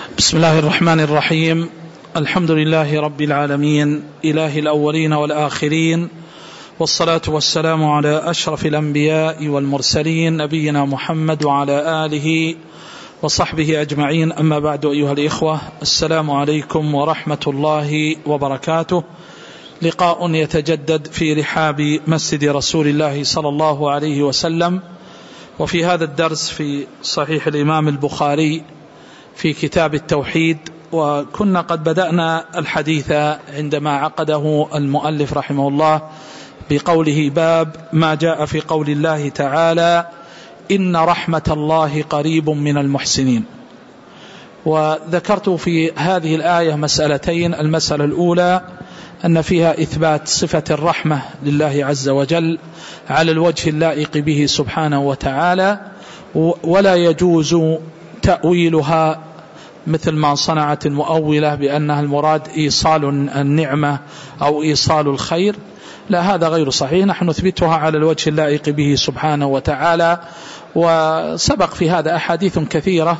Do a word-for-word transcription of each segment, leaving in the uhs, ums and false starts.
بسم الله الرحمن الرحيم. الحمد لله رب العالمين، إله الأولين والآخرين، والصلاة والسلام على أشرف الأنبياء والمرسلين نبينا محمد وعلى آله وصحبه أجمعين. أما بعد، أيها الإخوة، السلام عليكم ورحمة الله وبركاته. لقاء يتجدد في رحاب مسجد رسول الله صلى الله عليه وسلم، وفي هذا الدرس في صحيح الإمام البخاري في كتاب التوحيد. وكنا قد بدأنا الحديث عندما عقده المؤلف رحمه الله بقوله: باب ما جاء في قول الله تعالى: إن رحمة الله قريب من المحسنين. وذكرت في هذه الآية مسألتين. المسألة الأولى أن فيها إثبات صفة الرحمة لله عز وجل على الوجه اللائق به سبحانه وتعالى، ولا يجوز تأويلها مثل ما صنعت المؤولة بأنها المراد إيصال النعمة أو إيصال الخير. لا، هذا غير صحيح. نحن نثبتها على الوجه اللائق به سبحانه وتعالى، وسبق في هذا أحاديث كثيرة.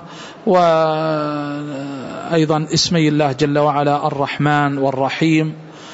وأيضا اسمي الله جل وعلا الرحمن والرحيم.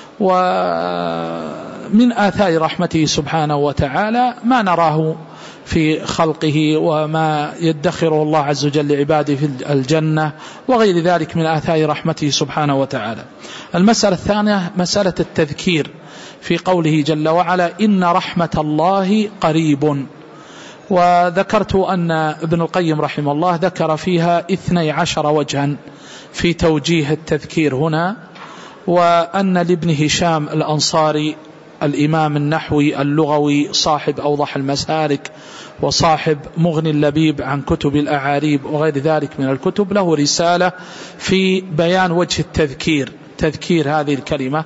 ومن آثار رحمته سبحانه وتعالى ما نراه في خلقه وما يدخره الله عز وجل لعباده في الجنة وغير ذلك من آثار رحمته سبحانه وتعالى. المسألة الثانية مسألة التذكير في قوله جل وعلا: إن رحمة الله قريب. وذكرت أن ابن القيم رحمه الله ذكر فيها اثني عشر وجها في توجيه التذكير هنا، وأن لابن هشام الأنصاري الإمام النحوي اللغوي صاحب أوضح المسالك وصاحب مغني اللبيب عن كتب الأعاريب وغير ذلك من الكتب، له رسالة في بيان وجه التذكير، تذكير هذه الكلمة.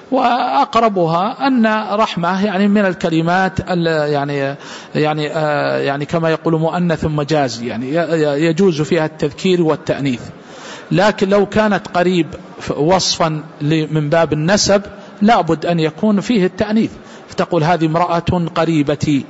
وأقربها أن رحمة يعني من الكلمات يعني يعني يعني كما يقول مؤنث مجازي، يعني يجوز فيها التذكير والتأنيث. لكن لو كانت قريب وصفا من باب النسب لابد أن يكون فيه التأنيث، فتقول: هذه امرأة قريبتي،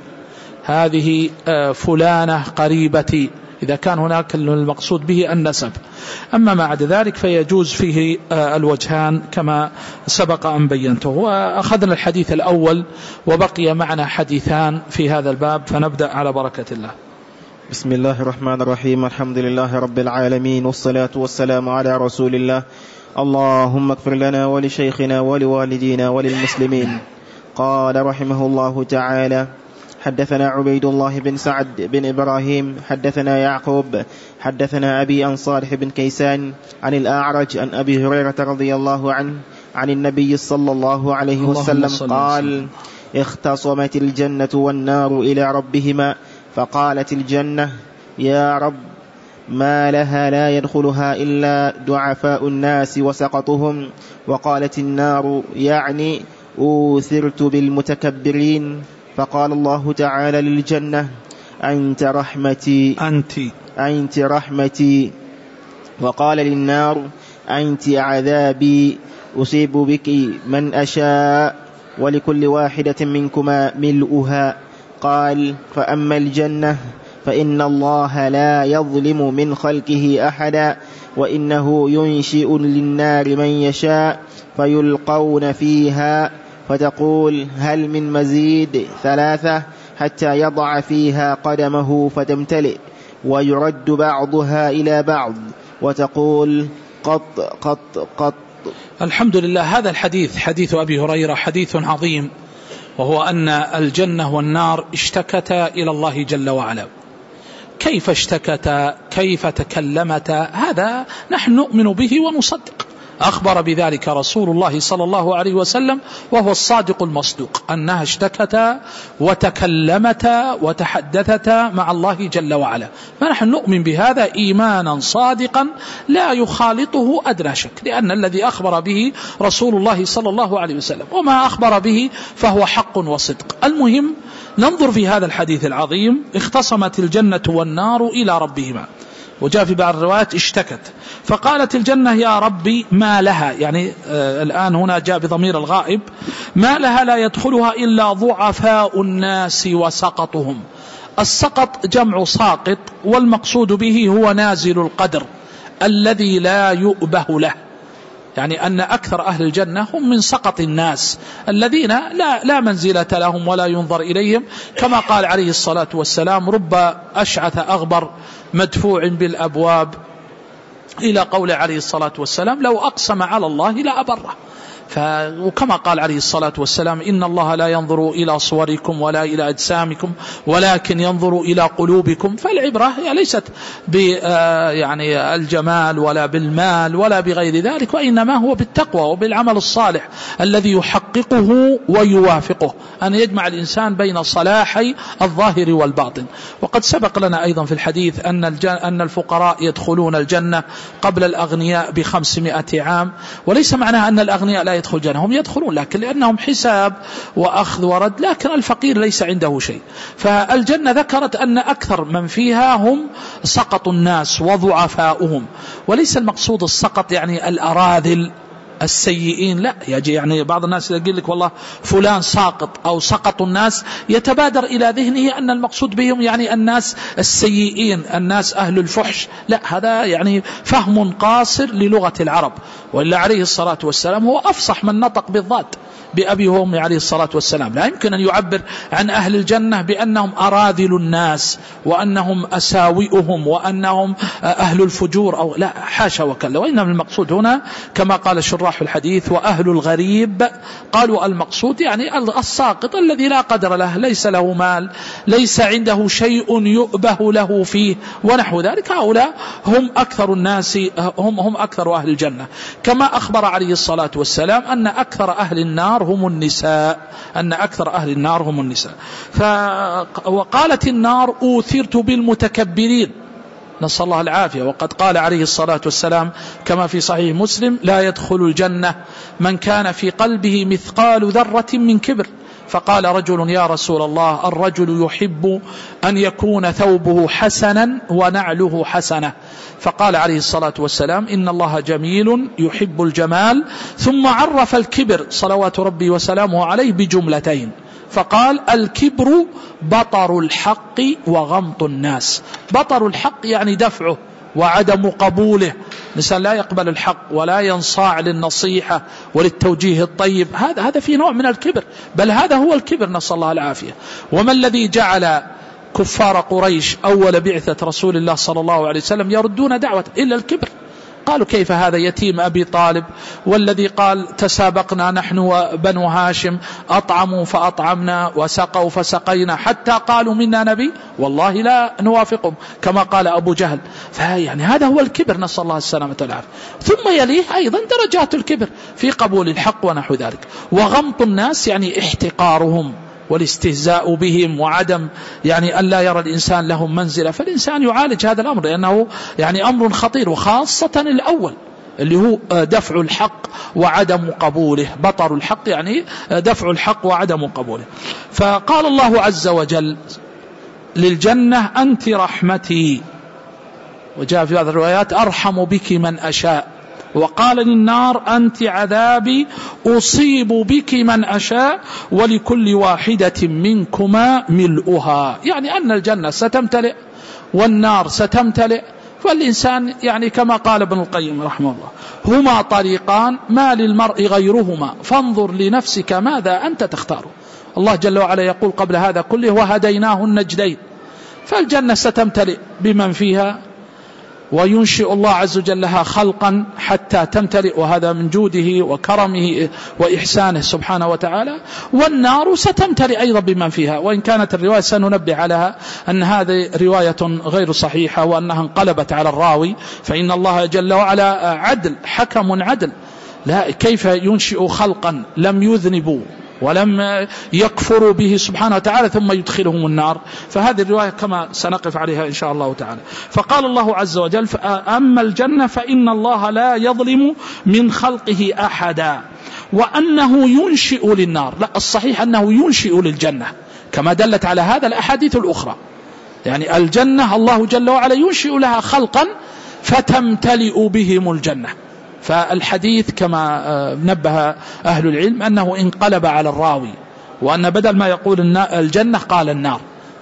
هذه فلانة قريبتي، إذا كان هناك المقصود به النسب. أما ما عدا ذلك فيجوز فيه الوجهان كما سبق أن بينته. وأخذنا الحديث الأول وبقي معنا حديثان في هذا الباب، فنبدأ على بركة الله. بسم الله الرحمن الرحيم. الحمد لله رب العالمين، والصلاة والسلام على رسول الله. اللهم اغفر لنا ولشيخنا ولوالدينا وللمسلمين. قال رحمه الله تعالى: حدثنا عبيد الله بن سعد بن إبراهيم حدثنا يعقوب حدثنا أبي عن صالح بن كيسان عن الأعرج عن أبي هريرة رضي الله عنه عن النبي صلى الله عليه وسلم قال: اختصمت الجنة والنار إلى ربهما، فقالت الجنة: يا رب، ما لها لا يدخلها إلا دعفاء الناس وسقطهم. وقالت النار: يعني أوثرت بالمتكبرين. فقال الله تعالى للجنة: أنت رحمتي أنت, أنت رحمتي. وقال للنار: أنت عذابي، أصيب بك من أشاء، ولكل واحدة منكما ملؤها. قال: فأما الجنة فإن الله لا يظلم من خلقه أحدا، وإنه ينشئ للنار من يشاء فيلقون فيها، فتقول: هل من مزيد؟ ثلاثة، حتى يضع فيها قدمه فتمتلئ، ويرد بعضها إلى بعض، وتقول: قط قط قط. الحمد لله. هذا الحديث حديث أبي هريرة حديث عظيم، وهو أن الجنة والنار اشتكتا إلى الله جل وعلا. كيف اشتكتا؟ كيف تكلمتا؟ هذا نحن نؤمن به ونصدق. أخبر بذلك رسول الله صلى الله عليه وسلم وهو الصادق المصدوق، أنها اشتكتا وتكلمتا وتحدثتا مع الله جل وعلا. فنحن نؤمن بهذا إيمانا صادقا لا يخالطه أدنى شك، لأن الذي أخبر به رسول الله صلى الله عليه وسلم، وما أخبر به فهو حق وصدق. المهم ننظر في هذا الحديث العظيم: اختصمت الجنة والنار إلى ربهما. وجاء في بعض الروايات اشتكت، فقالت الجنة: يا ربي، ما لها، يعني آه الآن هنا جاء بضمير الغائب، ما لها لا يدخلها إلا ضعفاء الناس وسقطهم. السقط جمع ساقط، والمقصود به هو نازل القدر الذي لا يؤبه له، يعني أن أكثر أهل الجنة هم من سقط الناس الذين لا, لا منزلة لهم ولا ينظر إليهم، كما قال عليه الصلاة والسلام: رب أشعث أغبر مدفوع بالأبواب، إلى قول عليه الصلاة والسلام: لو أقسم على الله لا أبره. وكما قال عليه الصلاة والسلام: إن الله لا ينظر إلى صوركم ولا إلى أجسامكم ولكن ينظر إلى قلوبكم. فالعبرة ليست ب يعني الجمال ولا بالمال ولا بغير ذلك، وإنما هو بالتقوى وبالعمل الصالح الذي يحققه ويوافقه، أن يجمع الإنسان بين صلاحي الظاهر والباطن. وقد سبق لنا أيضا في الحديث أن أن الفقراء يدخلون الجنة قبل الأغنياء بخمسمائة عام، وليس معناها أن الأغنياء لا يدخل الجنة، هم يدخلون لكن لأنهم حساب وأخذ ورد، لكن الفقير ليس عنده شيء. فالجنة ذكرت أن أكثر من فيها هم سقط الناس وضعفاؤهم، وليس المقصود السقط يعني الأراذل السيئين، لا، يجي يعني بعض الناس يقول لك والله فلان ساقط أو سقط الناس، يتبادر إلى ذهنه أن المقصود بهم يعني الناس السيئين، الناس أهل الفحش، لا، هذا يعني فهم قاصر للغة العرب. وإلا عليه الصلاة والسلام هو أفصح من نطق بالضاد بأبي وأمي عليه الصلاة والسلام، لا يمكن أن يعبر عن أهل الجنة بأنهم أراذل الناس وأنهم أساوئهم وأنهم أهل الفجور، أو لا، حاشا وكلا. وإنما المقصود هنا كما قال شراح الحديث: وأهل الغريب، قالوا المقصود يعني الساقط الذي لا قدر له، ليس له مال، ليس عنده شيء يؤبه له فيه ونحو ذلك، هؤلاء هم أكثر الناس، هم, هم أكثر أهل الجنة. كما أخبر عليه الصلاة والسلام أن أكثر أهل النار هم النساء، أن أكثر أهل النار هم النساء. ف... وقالت النار: أوثرت بالمتكبرين، نسأل الله العافية. وقد قال عليه الصلاة والسلام كما في صحيح مسلم: لا يدخل الجنة من كان في قلبه مثقال ذرة من كبر. فقال رجل: يا رسول الله، الرجل يحب أن يكون ثوبه حسنا ونعله حسنة. فقال عليه الصلاة والسلام: إن الله جميل يحب الجمال. ثم عرف الكبر صلوات ربي وسلامه عليه بجملتين، فقال: الكبر بطر الحق وغمط الناس. بطر الحق يعني دفعه وعدم قبوله، الإنسان لا يقبل الحق ولا ينصاع للنصيحة وللتوجيه الطيب، هذا هذا في نوع من الكبر، بل هذا هو الكبر، نسأل الله العافية. وما الذي جعل كفار قريش أول بعثة رسول الله صلى الله عليه وسلم يردون دعوة إلا الكبر؟ قالوا: كيف هذا يتيم أبي طالب، والذي قال تسابقنا نحن وبنو هاشم، أطعموا فأطعمنا وسقوا فسقينا، حتى قالوا منا نبي والله لا نوافقهم، كما قال أبو جهل. فيعني هذا هو الكبر، نسأل الله السلامة والعافية. ثم يليه أيضا درجات الكبر في قبول الحق ونحو ذلك. وغمط الناس يعني احتقارهم والاستهزاء بهم، وعدم يعني أن لا يرى الإنسان لهم منزلة. فالإنسان يعالج هذا الأمر لأنه يعني أمر خطير، وخاصة الأول اللي هو دفع الحق وعدم قبوله. بطر الحق يعني دفع الحق وعدم قبوله. فقال الله عز وجل للجنة: أنت رحمتي، وجاء في بعض الروايات: أرحم بك من أشاء. وقال للنار: أنت عذابي، أصيب بك من أشاء، ولكل واحدة منكما ملؤها. يعني أن الجنة ستمتلئ والنار ستمتلئ، فالإنسان يعني كما قال ابن القيم رحمه الله: هما طريقان ما للمرء غيرهما، فانظر لنفسك ماذا أنت تختار. الله جل وعلا يقول قبل هذا كله: وهديناه النجدين. فالجنة ستمتلئ بمن فيها، وينشئ الله عز وجل لها خلقا حتى تمتلئ، وهذا من جوده وكرمه وإحسانه سبحانه وتعالى. والنار ستمتلئ أيضا بمن فيها، وإن كانت الرواية سننبه عليها أن هذه رواية غير صحيحة، وأنها انقلبت على الراوي، فإن الله جل وعلا عدل، حكم عدل. لا، كيف ينشئ خلقا لم يذنبوا ولم يكفروا به سبحانه وتعالى ثم يدخلهم النار؟ فهذه الرواية كما سنقف عليها إن شاء الله تعالى. فقال الله عز وجل: أما الجنة فإن الله لا يظلم من خلقه أحدا، وأنه ينشئ للنار. لا، الصحيح أنه ينشئ للجنة، كما دلت على هذا الأحاديث الأخرى. يعني الجنة الله جل وعلا ينشئ لها خلقا فتمتلئ بهم الجنة. فالحديث كما نبه أهل العلم أنه انقلب على الراوي، وأن بدل ما يقول الجنة قال النار،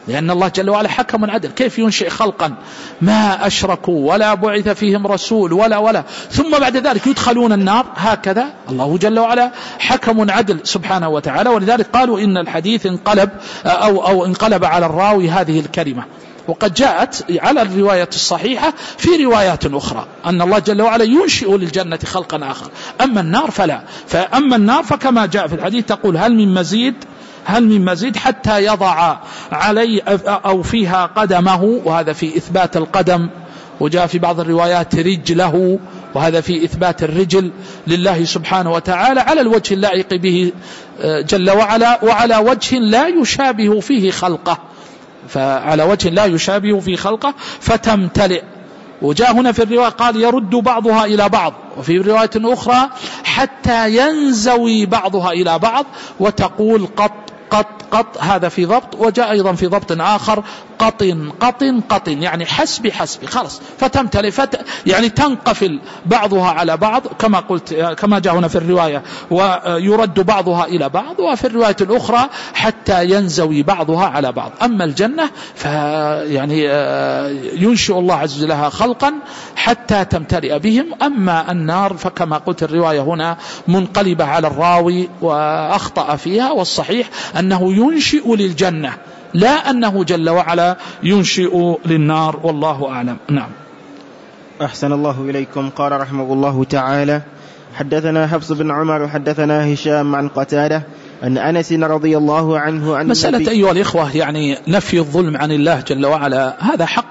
لأن الله جل وعلا حكم عدل. كيف ينشئ خلقا ما أشركوا ولا بعث فيهم رسول ولا ولا ثم بعد ذلك يدخلون النار؟ هكذا الله جل وعلا حكم عدل سبحانه وتعالى. ولذلك قالوا إن الحديث انقلب أو, أو انقلب على الراوي هذه الكلمة. وقد جاءت على الرواية الصحيحة في روايات أخرى أن الله جل وعلا ينشئ للجنة خلقا آخر، أما النار فلا. فأما النار فكما جاء في الحديث تقول هل من مزيد هل من مزيد حتى يضع علي أو فيها قدمه، وهذا في إثبات القدم. وجاء في بعض الروايات رجله، وهذا في إثبات الرجل لله سبحانه وتعالى على الوجه اللائق به جل وعلا، وعلى وجه لا يشابه فيه خلقه، فعلى وجه لا يشابه في خلقه فتمتلئ. وجاء هنا في الرواية قال يرد بعضها إلى بعض، وفي رواية أخرى حتى ينزوي بعضها إلى بعض، وتقول قط قط قط، هذا في ضبط. وجاء أيضا في ضبط آخر قطن قطن قطن، يعني حسب حسب خلاص فتمتلئ فت يعني تنقفل بعضها على بعض كما قلت كما جاء هنا في الرواية، ويرد بعضها إلى بعض. وفي الرواية الأخرى حتى ينزوي بعضها على بعض. أما الجنة فيعني ينشئ الله عز وجل لها خلقا حتى تمتلئ بهم. أما النار فكما قلت الرواية هنا منقلبة على الراوي وأخطأ فيها، والصحيح أنه ينشئ للجنة لا أنه جل وعلا ينشئ للنار، والله أعلم. نعم. أحسن الله إليكم. قال رحمه الله تعالى حدثنا حفص بن عمر وحدثنا هشام عن قتادة أن أنس رضي الله عنه عن مسألة أيها الإخوة يعني نفي الظلم عن الله جل وعلا هذا حق،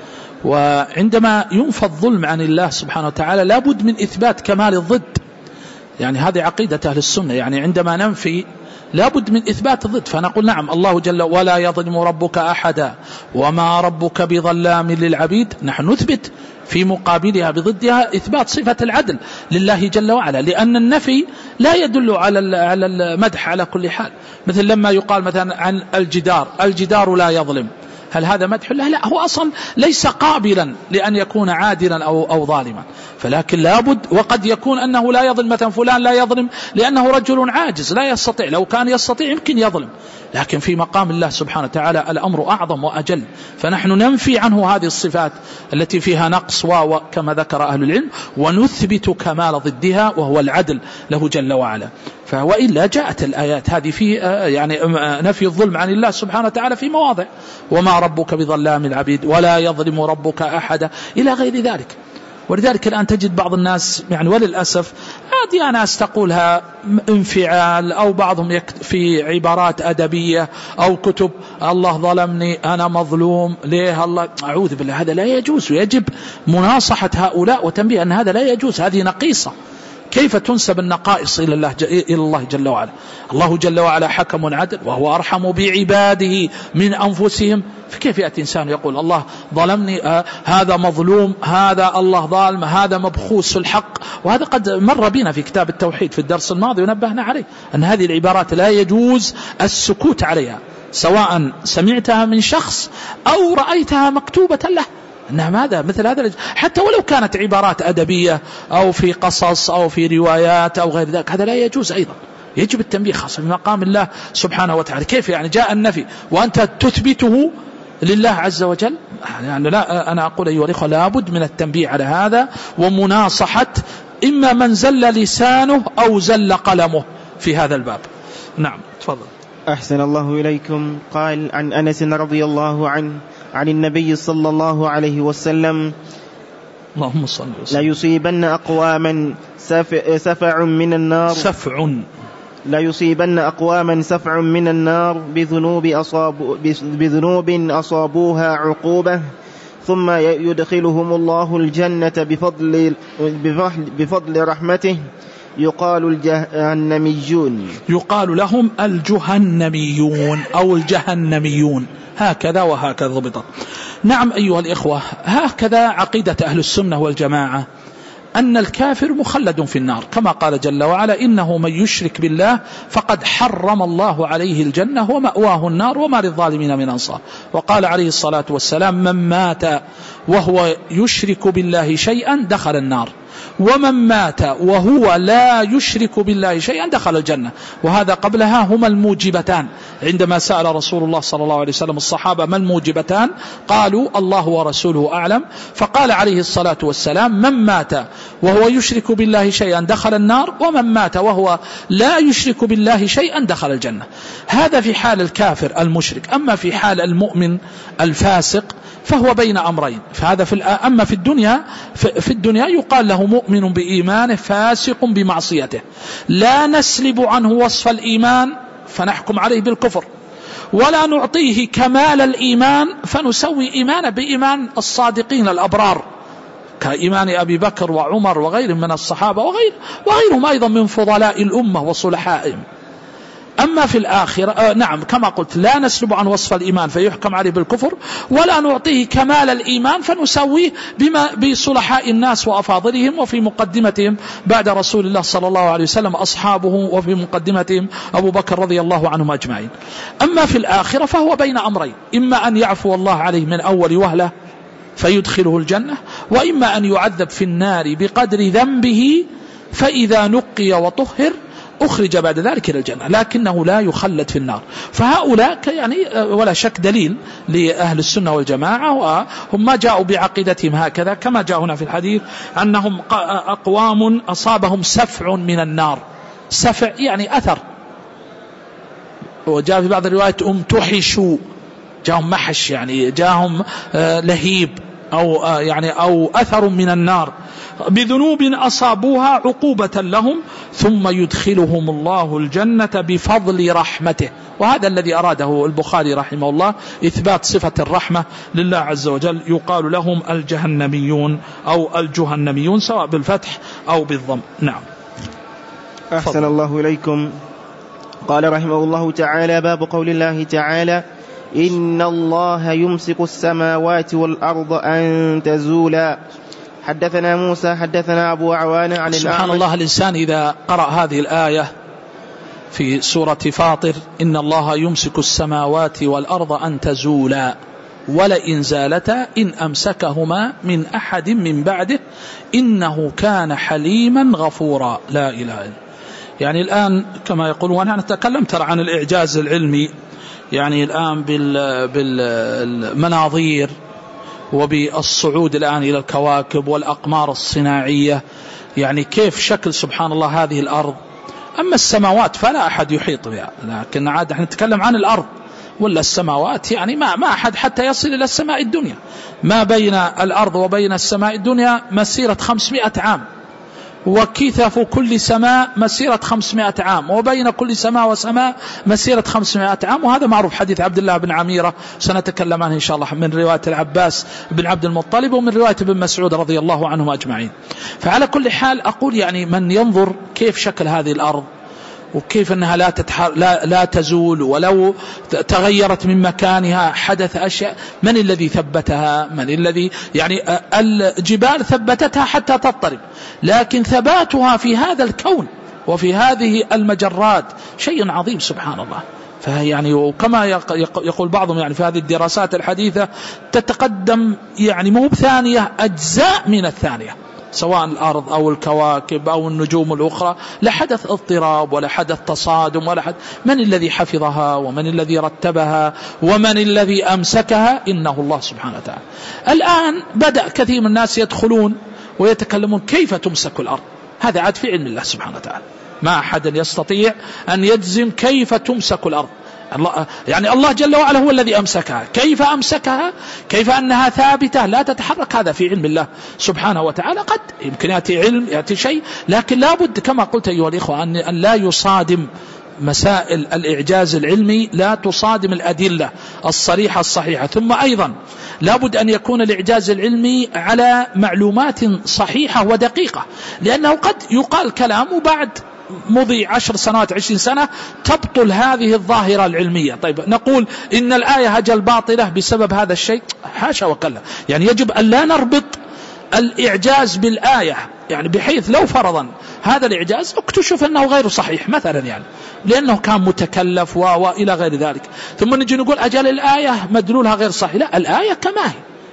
وعندما ينفى الظلم عن الله سبحانه وتعالى لابد من إثبات كمال الضد. يعني هذه عقيدة أهل السنة، يعني عندما ننفي لابد من إثبات الضد. فنقول نعم الله جل ولا يظلم ربك أحدا وما ربك بظلام للعبيد، نحن نثبت في مقابلها بضدها إثبات صفة العدل لله جل وعلا، لأن النفي لا يدل على على المدح على كل حال. مثل لما يقال مثلا عن الجدار الجدار لا يظلم، هل هذا مدح له؟ لا، هو أصلا ليس قابلا لأن يكون عادلا أو, أو ظالما، فلكن لابد. وقد يكون أنه لا يظلم، مثلا فلان لا يظلم لأنه رجل عاجز لا يستطيع، لو كان يستطيع يمكن يظلم، لكن في مقام الله سبحانه وتعالى الأمر أعظم وأجل. فنحن ننفي عنه هذه الصفات التي فيها نقص وكما ذكر أهل العلم، ونثبت كمال ضدها وهو العدل له جل وعلا. وإلا جاءت الآيات هذه في يعني نفي الظلم عن الله سبحانه وتعالى في مواضع، وما ربك بظلام العبيد ولا يظلم ربك أحدا إلى غير ذلك. ولذلك الآن تجد بعض الناس يعني وللأسف عادي أنا أستقولها انفعال، أو بعضهم في عبارات أدبية أو كتب الله ظلمني أنا مظلوم ليه الله، أعوذ بالله، هذا لا يجوز. ويجب مناصحة هؤلاء وتنبيه أن هذا لا يجوز، هذه نقيصة. كيف تنسب النقائص إلى الله, إلى الله جل وعلا؟ الله جل وعلا حكم عدل وهو أرحم بعباده من أنفسهم، فكيف يأتي إنسان يقول الله ظلمني آه هذا مظلوم، هذا الله ظالم، هذا مبخوس الحق؟ وهذا قد مر بنا في كتاب التوحيد في الدرس الماضي ونبهنا عليه أن هذه العبارات لا يجوز السكوت عليها، سواء سمعتها من شخص أو رأيتها مكتوبة له. نعم، هذا مثل هذا حتى ولو كانت عبارات أدبية أو في قصص أو في روايات أو غير ذلك، هذا لا يجوز أيضا. يجب التنبيه خاصة في مقام الله سبحانه وتعالى. كيف يعني جاء النفي وأنت تثبته لله عز وجل؟ يعني لا، أنا أقول أيها الإخوة لابد من التنبيه على هذا ومناصحة إما من زل لسانه أو زل قلمه في هذا الباب. نعم، تفضل. أحسن الله إليكم. قال عن أنس رضي الله عنه عن النبي صلى الله عليه وسلم اللهم صل وسلم لا يصيبن أقواما سفع من النار سفع لا يصيبن أقواما سفع من النار بذنوب, أصاب بذنوب أصابوها عقوبة ثم يدخلهم الله الجنة بفضل, بفضل رحمته يقال الجهنميون يقال لهم الجهنميون أو الجهنميون، هكذا وهكذا ضبطت. نعم أيها الإخوة، هكذا عقيدة أهل السنة والجماعة أن الكافر مخلد في النار، كما قال جل وعلا إنه من يشرك بالله فقد حرم الله عليه الجنة ومأواه النار وما للظالمين من أنصار. وقال عليه الصلاة والسلام من مات وهو يشرك بالله شيئا دخل النار ومن مات وهو لا يشرك بالله شيئا دخل الجنة. وهذا قبلها هما الموجبتان. عندما سأل رسول الله صلى الله عليه وسلم الصحابة ما الموجبتان قالوا الله ورسوله أعلم، فقال عليه الصلاة والسلام من مات وهو يشرك بالله شيئا دخل النار، ومن مات وهو لا يشرك بالله شيئا دخل الجنة. هذا في حال الكافر المشرك. أما في حال المؤمن الفاسق فهو بين أمرين. فهذا في أما في الدنيا في الدنيا يقال له مؤمن بإيمانه فاسق بمعصيته، لا نسلب عنه وصف الإيمان فنحكم عليه بالكفر، ولا نعطيه كمال الإيمان فنسوي إيمانه بإيمان الصادقين الأبرار كإيمان أبي بكر وعمر وغيرهم من الصحابة وغير وغيرهم أيضا من فضلاء الأمة وصلحائهم. أما في الآخرة آه نعم كما قلت لا نسلب عن وصف الإيمان فيحكم عليه بالكفر، ولا نعطيه كمال الإيمان فنسويه بما بصلحاء الناس وأفاضلهم، وفي مقدمتهم بعد رسول الله صلى الله عليه وسلم أصحابه، وفي مقدمتهم أبو بكر رضي الله عنهم أجمعين. أما في الآخرة فهو بين أمرين، إما أن يعفو الله عليه من أول وهلة فيدخله الجنة، وإما أن يعذب في النار بقدر ذنبه فإذا نقي وطهر أخرج بعد ذلك إلى الجنة، لكنه لا يخلد في النار. فهؤلاء يعني ولا شك دليل لأهل السنة والجماعة، وهم ما جاءوا بعقيدتهم هكذا كما جاء هنا في الحديث أنهم أقوام أصابهم سفع من النار. سفع يعني أثر، وجاء في بعض الروايات امتحشوا، جاءهم محش يعني جاءهم لهيب أو يعني أو أثر من النار بذنوب أصابوها عقوبة لهم، ثم يدخلهم الله الجنة بفضل رحمته. وهذا الذي أراده البخاري رحمه الله، إثبات صفة الرحمة لله عز وجل. يقال لهم الجهنميون أو الجهنميون سواء بالفتح أو بالضم. نعم. أحسن فضل. الله إليكم. قال رحمه الله تعالى: باب قول الله تعالى: إن الله يمسك السماوات والأرض أن تزولا. حدثنا موسى حدثنا أبو عوان عن سبحان الله. الإنسان إذا قرأ هذه الآية في سورة فاطر: إن الله يمسك السماوات والأرض أن تزولا ولئن زالتا إن أمسكهما من أحد من بعده إنه كان حليما غفورا. لا إله إلا الله. يعني الآن كما يقولون، أنا نتكلم ترى عن الإعجاز العلمي، يعني الآن بالمناظير وبالصعود الآن إلى الكواكب والأقمار الصناعية، يعني كيف شكل سبحان الله هذه الأرض. أما السماوات فلا أحد يحيط بها، لكن عاد احنا نتكلم عن الأرض، ولا السماوات يعني ما ما أحد حتى يصل إلى السماء الدنيا. ما بين الأرض وبين السماء الدنيا مسيرة خمسمائة عام، وكثف كل سماء مسيرة خمسمائة عام، وبين كل سماء وسماء مسيرة خمسمائة عام. وهذا معروف، حديث عبد الله بن عميرة سنتكلم عنه إن شاء الله، من رواية العباس بن عبد المطلب ومن رواية ابن مسعود رضي الله عنهم أجمعين. فعلى كل حال أقول يعني من ينظر كيف شكل هذه الأرض وكيف أنها لا, لا, لا تزول، ولو تغيرت من مكانها حدث أشياء، من الذي ثبتها؟ من الذي يعني الجبال ثبتتها حتى تضطرب، لكن ثباتها في هذا الكون وفي هذه المجرات شيء عظيم سبحان الله. فيعني وكما يقول بعضهم يعني في هذه الدراسات الحديثة تتقدم يعني مو بثانية، أجزاء من الثانية، سواء الأرض أو الكواكب أو النجوم الأخرى، لا حدث اضطراب ولا حدث تصادم ولا حدث. من الذي حفظها ومن الذي رتبها ومن الذي أمسكها؟ إنه الله سبحانه وتعالى. الآن بدأ كثير من الناس يدخلون ويتكلمون كيف تمسك الأرض، هذا عاد في علم الله سبحانه وتعالى، ما أحد يستطيع أن يجزم كيف تمسك الأرض. الله يعني الله جل وعلا هو الذي أمسكها. كيف أمسكها؟ كيف أنها ثابتة لا تتحرك؟ هذا في علم الله سبحانه وتعالى. قد يمكن يأتي علم يأتي شيء، لكن لا بد كما قلت أيها الإخوة أن لا يصادم مسائل الإعجاز العلمي، لا تصادم الأدلة الصريحة الصحيحة. ثم أيضا لا بد أن يكون الإعجاز العلمي على معلومات صحيحة ودقيقة، لأنه قد يقال كلام وبعد مضي عشر سنوات عشرين سنة تبطل هذه الظاهرة العلمية. طيب نقول إن الآية هجل باطلة بسبب هذا الشيء، حاشا وكلا. يعني يجب أن لا نربط الإعجاز بالآية، يعني بحيث لو فرضا هذا الإعجاز اكتشف أنه غير صحيح مثلا، يعني لأنه كان متكلف وإلى غير ذلك، ثم نجي نقول أجل الآية مدلولها غير صحيح. لا، الآية كما هي،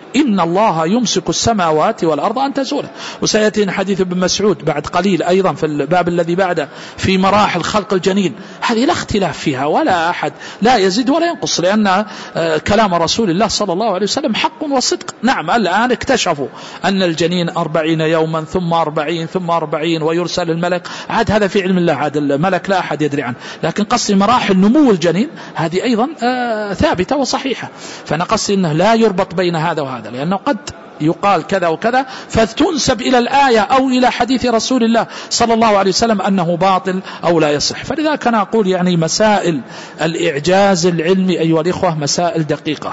إن الله يمسك السماوات والأرض أن تزولا. وسيأتينا حديث ابن مسعود بعد قليل أيضا في الباب الذي بعده في مراحل خلق الجنين، هذه لا اختلاف فيها ولا أحد لا يزيد ولا ينقص، لأن كلام رسول الله صلى الله عليه وسلم حق وصدق. نعم الآن اكتشفوا أن الجنين أربعين يوما ثم أربعين ثم أربعين ويرسل الملك، عاد هذا في علم الله، عاد الملك لا أحد يدري عنه، لكن قصد مراحل نمو الجنين هذه أيضا آه ثابتة وصحيحة. فأنا قصدي أنه لا يربط بين هذا وهذا، لأنه قد يقال كذا وكذا فتنسب إلى الآية أو إلى حديث رسول الله صلى الله عليه وسلم أنه باطل أو لا يصح. فلذلك أنا أقول يعني مسائل الإعجاز العلمي أيها الإخوة مسائل دقيقة،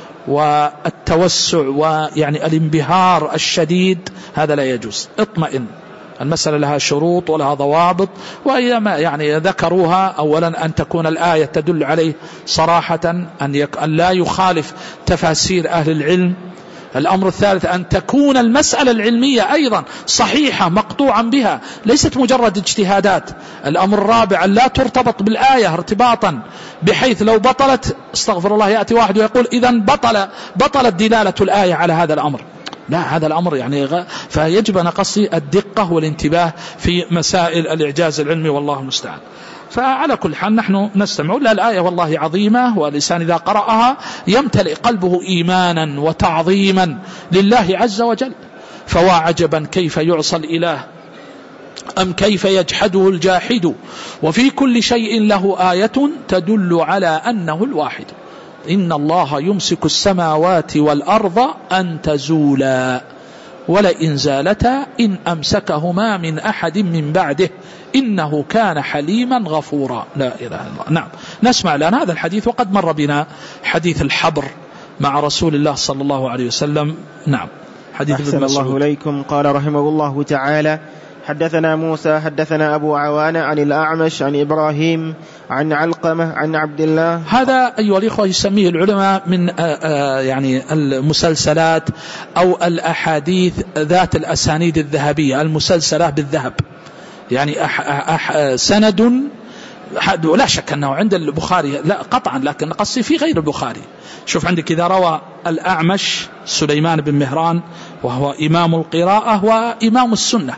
والتوسع ويعني الانبهار الشديد هذا لا يجوز. اطمئن، المسألة لها شروط ولها ضوابط، وهي ما يعني ذكروها. أولا أن تكون الآية تدل عليه صراحة، أن, يك... أن لا يخالف تفاسير أهل العلم. الأمر الثالث أن تكون المسألة العلمية أيضا صحيحة مقطوعا بها، ليست مجرد اجتهادات. الأمر الرابع أن لا ترتبط بالآية ارتباطا بحيث لو بطلت استغفر الله يأتي واحد ويقول إذن بطل بطلت دلالة الآية على هذا الأمر. لا، هذا الأمر يعني غ... فيجب أن قصي الدقة والانتباه في مسائل الإعجاز العلمي، والله المستعان. فعلى كل حال نحن نستمع لها الآية والله عظيمة، والإنسان إذا قرأها يمتلئ قلبه إيمانا وتعظيما لله عز وجل. فوا عجبا كيف يعصى الإله أم كيف يجحده الجاحد، وفي كل شيء له آية تدل على أنه الواحد. إن الله يمسك السماوات والأرض أن تزولا ولئن زالتا إن أمسكهما من أحد من بعده إنه كان حليما غفورا. لا إله إلا الله. نعم، نسمع الآن هذا الحديث، وقد مر بنا حديث الحبر مع رسول الله صلى الله عليه وسلم. نعم، حديث ابن مسعود. الله إليكم. قال رحمه الله تعالى: حدثنا موسى حدثنا أبو عوانة عن الأعمش عن إبراهيم عن علقمة عن عبد الله. هذا أيها الإخوة يسميه العلماء من آآ آآ يعني المسلسلات أو الأحاديث ذات الأسانيد الذهبية، المسلسلة بالذهب، يعني أح أح سند لا شك أنه عند البخاري لا قطعا، لكن قصي في غير البخاري. شوف عندك إذا روى الأعمش سليمان بن مهران وهو إمام القراءة وإمام السنة،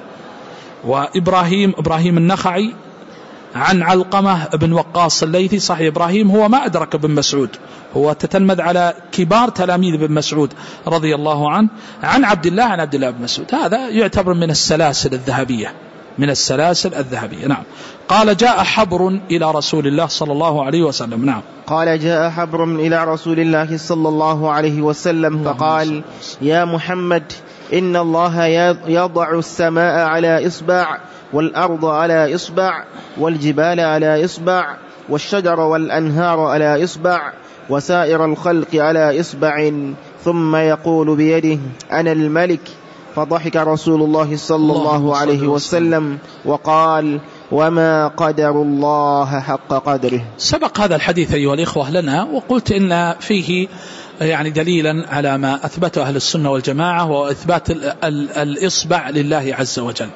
وإبراهيم إبراهيم النخعي عن علقمة بن وقاص الليثي، صحيح إبراهيم هو ما أدرك ابن مسعود، هو تتلمذ على كبار تلاميذ ابن مسعود رضي الله عنه، عن عبد الله عن عبد الله بن مسعود. هذا يعتبر من السلاسل الذهبية، من السلاسل الذهبية. نعم. قال: جاء حبر إلى رسول الله صلى الله عليه وسلم. نعم. قال: جاء حبر إلى رسول الله صلى الله عليه وسلم فقال: يا محمد، إن الله يضع السماء على إصبع، والأرض على إصبع، والجبال على إصبع، والشجر والأنهار على إصبع، وسائر الخلق على إصبع، ثم يقول بيده: أنا الملك. فضحك رسول الله صلى الله عليه وسلم وقال: وما قدر الله حق قدره. سبق هذا الحديث أيها الإخوة لنا، وقلت إن فيه يعني دليلا على ما أثبته أهل السنة والجماعة، وإثبات ال ال الإصبع لله عز وجل.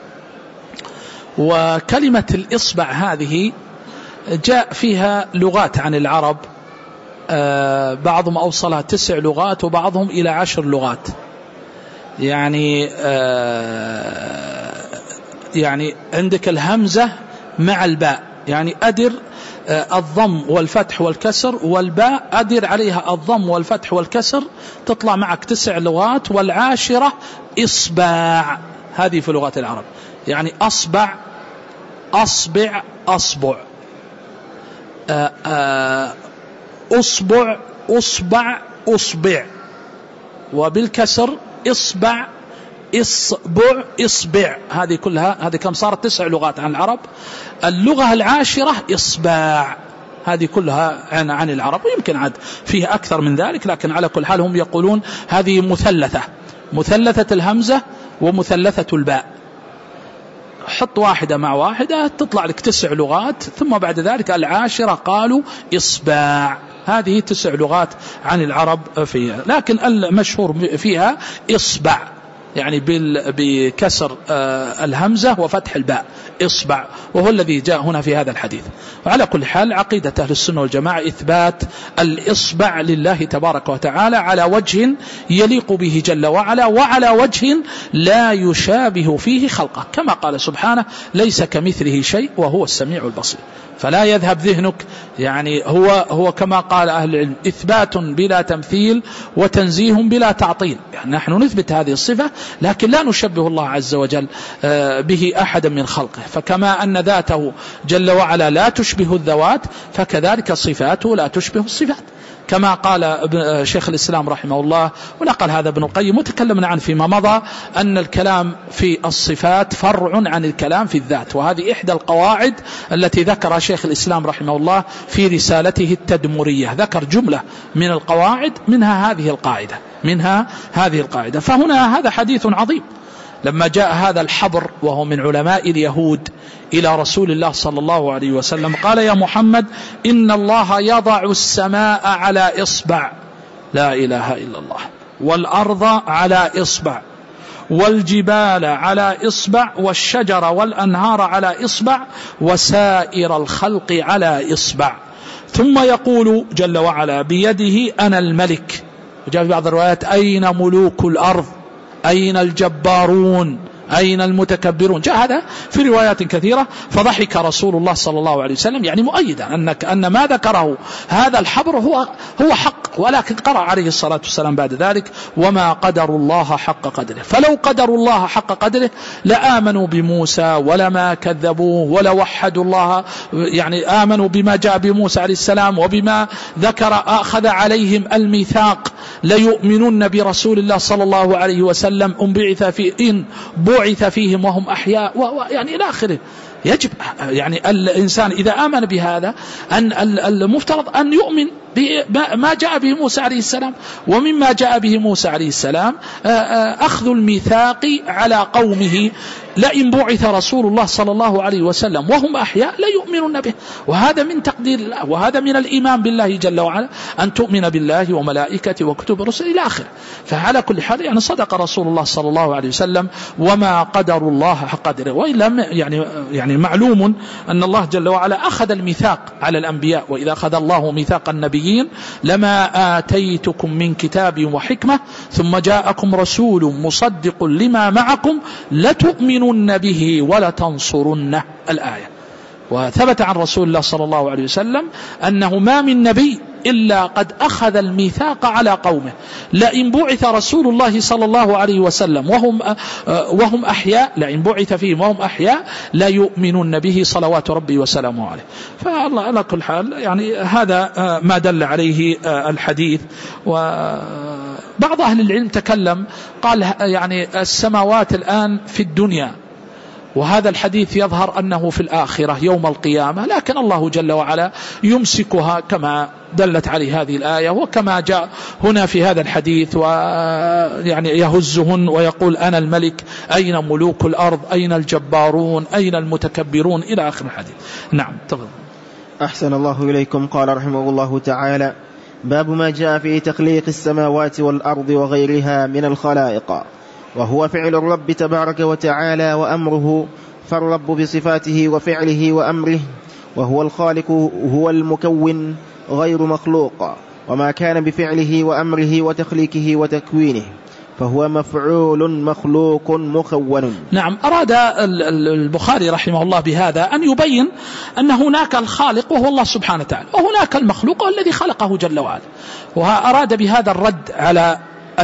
وكلمة الإصبع هذه جاء فيها لغات عن العرب، آه بعضهم أوصلها تسع لغات وبعضهم إلى عشر لغات. يعني آه يعني عندك الهمزة مع الباء، يعني أدر آه الضم والفتح والكسر، والباء أدر عليها الضم والفتح والكسر، تطلع معك تسع لغات. والعاشرة إصبع، هذه في لغات العرب، يعني أصبع أصبع أصبع آه آه أصبع أصبع أصبع، وبالكسر إصبع إصبع إصبع. هذه كلها، هذه كم صارت؟ تسع لغات عن العرب. اللغة العاشرة إصبع، هذه كلها عن, عن العرب، ويمكن عاد فيها أكثر من ذلك، لكن على كل حال هم يقولون هذه مثلثة، مثلثة الهمزة ومثلثة الباء. حط واحدة مع واحدة تطلع لك تسع لغات. ثم بعد ذلك العاشرة قالوا إصبع، هذه تسع لغات عن العرب فيها، لكن المشهور فيها إصبع. يعني بكسر الهمزة وفتح الباء إصبع، وهو الذي جاء هنا في هذا الحديث. وعلى كل حال عقيدة أهل السنة والجماعة إثبات الإصبع لله تبارك وتعالى على وجه يليق به جل وعلا، وعلى وجه لا يشابه فيه خلقه، كما قال سبحانه ليس كمثله شيء وهو السميع البصير. فلا يذهب ذهنك، يعني هو هو كما قال أهل العلم إثبات بلا تمثيل وتنزيه بلا تعطيل. يعني نحن نثبت هذه الصفة لكن لا نشبه الله عز وجل به أحدا من خلقه، فكما أن ذاته جل وعلا لا تشبه الذوات فكذلك صفاته لا تشبه الصفات، كما قال شيخ الإسلام رحمه الله ونقل هذا ابن القيم وتكلمنا عنه فيما مضى، أن الكلام في الصفات فرع عن الكلام في الذات، وهذه إحدى القواعد التي ذكر شيخ الإسلام رحمه الله في رسالته التدمرية، ذكر جملة من القواعد منها هذه القاعدة منها هذه القاعدة. فهنا هذا حديث عظيم. لما جاء هذا الحبر وهو من علماء اليهود إلى رسول الله صلى الله عليه وسلم قال يا محمد إن الله يضع السماء على إصبع، لا إله إلا الله، والأرض على إصبع، والجبال على إصبع، والشجر والأنهار على إصبع، وسائر الخلق على إصبع، ثم يقول جل وعلا بيده أنا الملك. وجاء في بعض الروايات أين ملوك الأرض، أين الجبارون، أين المتكبرون، جاء هذا في روايات كثيرة. فضحك رسول الله صلى الله عليه وسلم، يعني مؤيدا أنك أن ما ذكره هذا الحبر هو هو حق، ولكن قرأ عليه الصلاة والسلام بعد ذلك وما قدر الله حق قدره. فلو قدروا الله حق قدره لآمنوا بموسى ولما كذبوه ولا وحدوا الله، يعني آمنوا بما جاء بموسى عليه السلام وبما ذكر أخذ عليهم الميثاق ليؤمنون برسول الله صلى الله عليه وسلم أن بعث في إن بعث فيهم وهم أحياء، ويعني إلى آخره. يجب يعني الإنسان إذا آمن بهذا أن المفترض أن يؤمن بما جاء به موسى عليه السلام. ومما جاء به موسى عليه السلام أخذ الميثاق على قومه لئن بعث رسول الله صلى الله عليه وسلم وهم أحياء لا يؤمنون به، وهذا من تقدير الله، وهذا من الإيمان بالله جل وعلا، أن تؤمن بالله وملائكته وكتب رسله إلى آخره. فعلى كل حال يعني صدق رسول الله صلى الله عليه وسلم وما قدر الله حق قدره. وإلا يعني يعني معلوم أن الله جل وعلا أخذ الميثاق على الأنبياء، وإذا أخذ الله ميثاق النبيين لما آتيتكم من كتاب وحكمة ثم جاءكم رسول مصدق لما معكم لتؤمنن به ولتنصرنه، الآية. وثبت عن رسول الله صلى الله عليه وسلم أنه ما من نبي إلا قد أخذ الميثاق على قومه لئن بعث رسول الله صلى الله عليه وسلم وهم وهم أحياء، لئن بعث فيهم وهم أحياء لا يؤمنون به صلوات ربي وسلامه عليه. فالله على كل حال يعني هذا ما دل عليه الحديث. وبعض أهل العلم تكلم قال يعني السماوات الآن في الدنيا، وهذا الحديث يظهر أنه في الآخرة يوم القيامة، لكن الله جل وعلا يمسكها كما دلت عليه هذه الآية وكما جاء هنا في هذا الحديث، ويعني يهزهن ويقول أنا الملك، أين ملوك الأرض، أين الجبارون، أين المتكبرون، إلى آخر الحديث. نعم تفضل. أحسن الله إليكم. قال رحمه الله تعالى باب ما جاء في تخليق السماوات والأرض وغيرها من الخلائق، وهو فعل الرب تبارك وتعالى وأمره، فالرب بصفاته وفعله وأمره، وهو الخالق هو المكون غير مخلوق، وما كان بفعله وأمره وتخليقه وتكوينه فهو مفعول مخلوق مكون. نعم، أراد البخاري رحمه الله بهذا أن يبين أن هناك الخالق وهو الله سبحانه وتعالى، وهناك المخلوق الذي خلقه جل وعلا. وأراد بهذا الرد على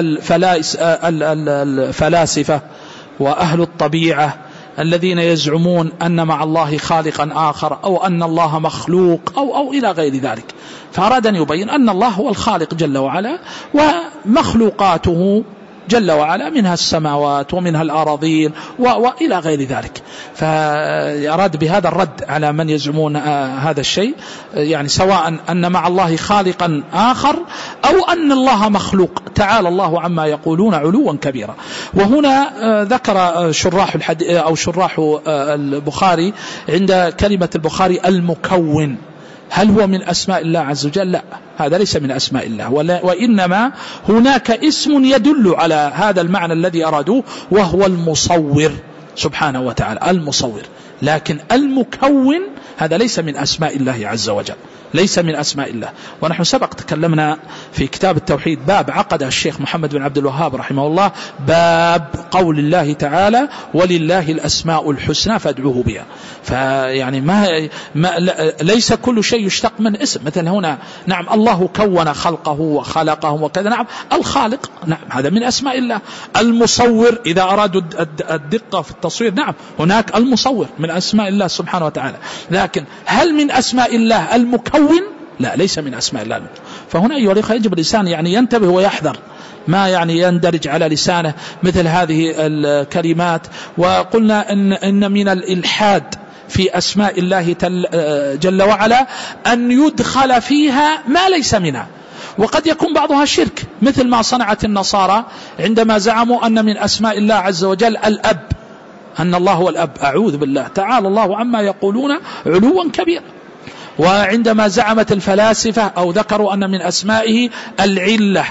الفلاسفة وأهل الطبيعة الذين يزعمون أن مع الله خالقا آخر أو أن الله مخلوق أو, أو إلى غير ذلك. فأراد أن يبين أن الله هو الخالق جل وعلا، ومخلوقاته جل وعلا منها السماوات ومنها الأراضين وإلى غير ذلك. فأراد بهذا الرد على من يزعمون هذا الشيء، يعني سواء أن مع الله خالقا آخر أو أن الله مخلوق، تعالى الله عما يقولون علوا كبيرا. وهنا ذكر شراح الحديث أو شراح البخاري عند كلمة البخاري المكون، هل هو من أسماء الله عز وجل؟ لا، هذا ليس من أسماء الله، وإنما هناك اسم يدل على هذا المعنى الذي أرادوه، وهو المصور سبحانه وتعالى، المصور. لكن المكون هذا ليس من أسماء الله عز وجل، ليس من أسماء الله. ونحن سبق تكلمنا في كتاب التوحيد باب عقد الشيخ محمد بن عبد الوهاب رحمه الله، باب قول الله تعالى ولله الأسماء الحسنى فادعوه بها. فيعني ما, ما ليس كل شيء يشتق من اسم. مثل هنا نعم الله كون خلقه وخلقه وكذا، نعم الخالق نعم هذا من أسماء الله. المصور إذا أرادوا الدقة في التصوير نعم هناك المصور من أسماء الله سبحانه وتعالى. لكن هل من أسماء الله المكون؟ لا، ليس من أسماء الله. فهنا أيها الأخوة يجب الإنسان يعني ينتبه ويحذر ما يعني يندرج على لسانه مثل هذه الكلمات. وقلنا إن, إن من الإلحاد في أسماء الله جل وعلا أن يدخل فيها ما ليس منها، وقد يكون بعضها شرك، مثل ما صنعت النصارى عندما زعموا أن من أسماء الله عز وجل الأب، أن الله هو الأب. أعوذ بالله، تعالى الله عما يقولون علوا كبيرا. وعندما زعمت الفلاسفة أو ذكروا أن من أسمائه العلة،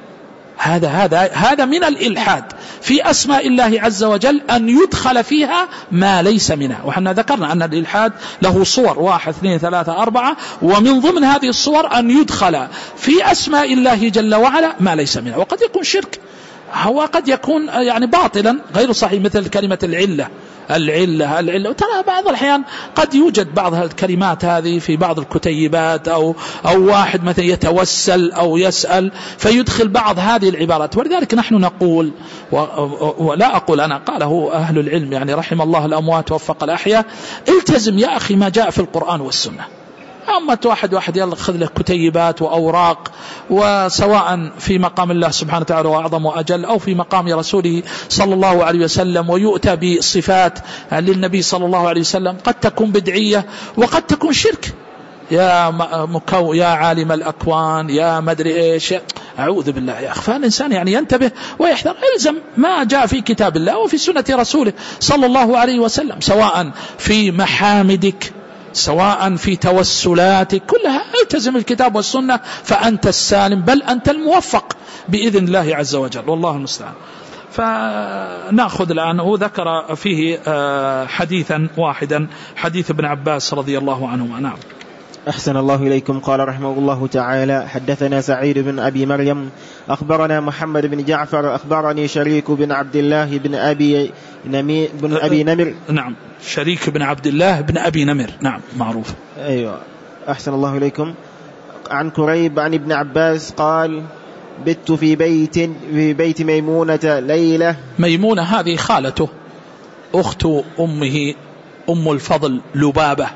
هذا هذا هذا من الإلحاد في أسماء الله عز وجل، أن يدخل فيها ما ليس منها. وحنا ذكرنا أن الإلحاد له صور، واحد اثنين ثلاثة أربعة، ومن ضمن هذه الصور أن يدخل في أسماء الله جل وعلا ما ليس منها، وقد يكون شرك، هو قد يكون يعني باطلا غير صحيح، مثل كلمة العلة العلة العلة. وترى بعض الأحيان قد يوجد بعض الكلمات هذه في بعض الكتيبات، أو, أو واحد مثلا يتوسل أو يسأل فيدخل بعض هذه العبارات. ولذلك نحن نقول، ولا أقول أنا، قاله أهل العلم يعني رحم الله الأموات ووفق الأحياء، التزم يا أخي ما جاء في القرآن والسنة. أما واحد واحد يلا خذ له كتيبات وأوراق، وسواء في مقام الله سبحانه وتعالى وأعظم وأجل، أو في مقام رسوله صلى الله عليه وسلم، ويؤتى بصفات للنبي صلى الله عليه وسلم قد تكون بدعية وقد تكون شرك. يا مكو يا عالم الأكوان يا مدري إيش، أعوذ بالله يا أخي. فالإنسان يعني ينتبه ويحذر، إلزم ما جاء في كتاب الله وفي سنة رسوله صلى الله عليه وسلم، سواء في محامدك سواء في توسلاتك، كلها التزم الكتاب والسنة، فأنت السالم، بل أنت الموفق بإذن الله عز وجل، والله المستعان. فنأخذ الآن، هو ذكر فيه حديثا واحدا، حديث ابن عباس رضي الله عنهما. نعم. أحسن الله إليكم. قال رحمه الله تعالى: حدثنا سعيد بن أبي مريم أخبرنا محمد بن جعفر أخبرني شريك بن عبد الله بن أبي نمير بن أبي نمر. نعم، شريك بن عبد الله بن أبي نمر، نعم معروف. أيوة. أحسن الله إليكم. عن كريب عن ابن عباس قال: بت في بيت في بيت ميمونة ليلة. ميمونة هذه خالته، أخت أمه أم الفضل لبابة،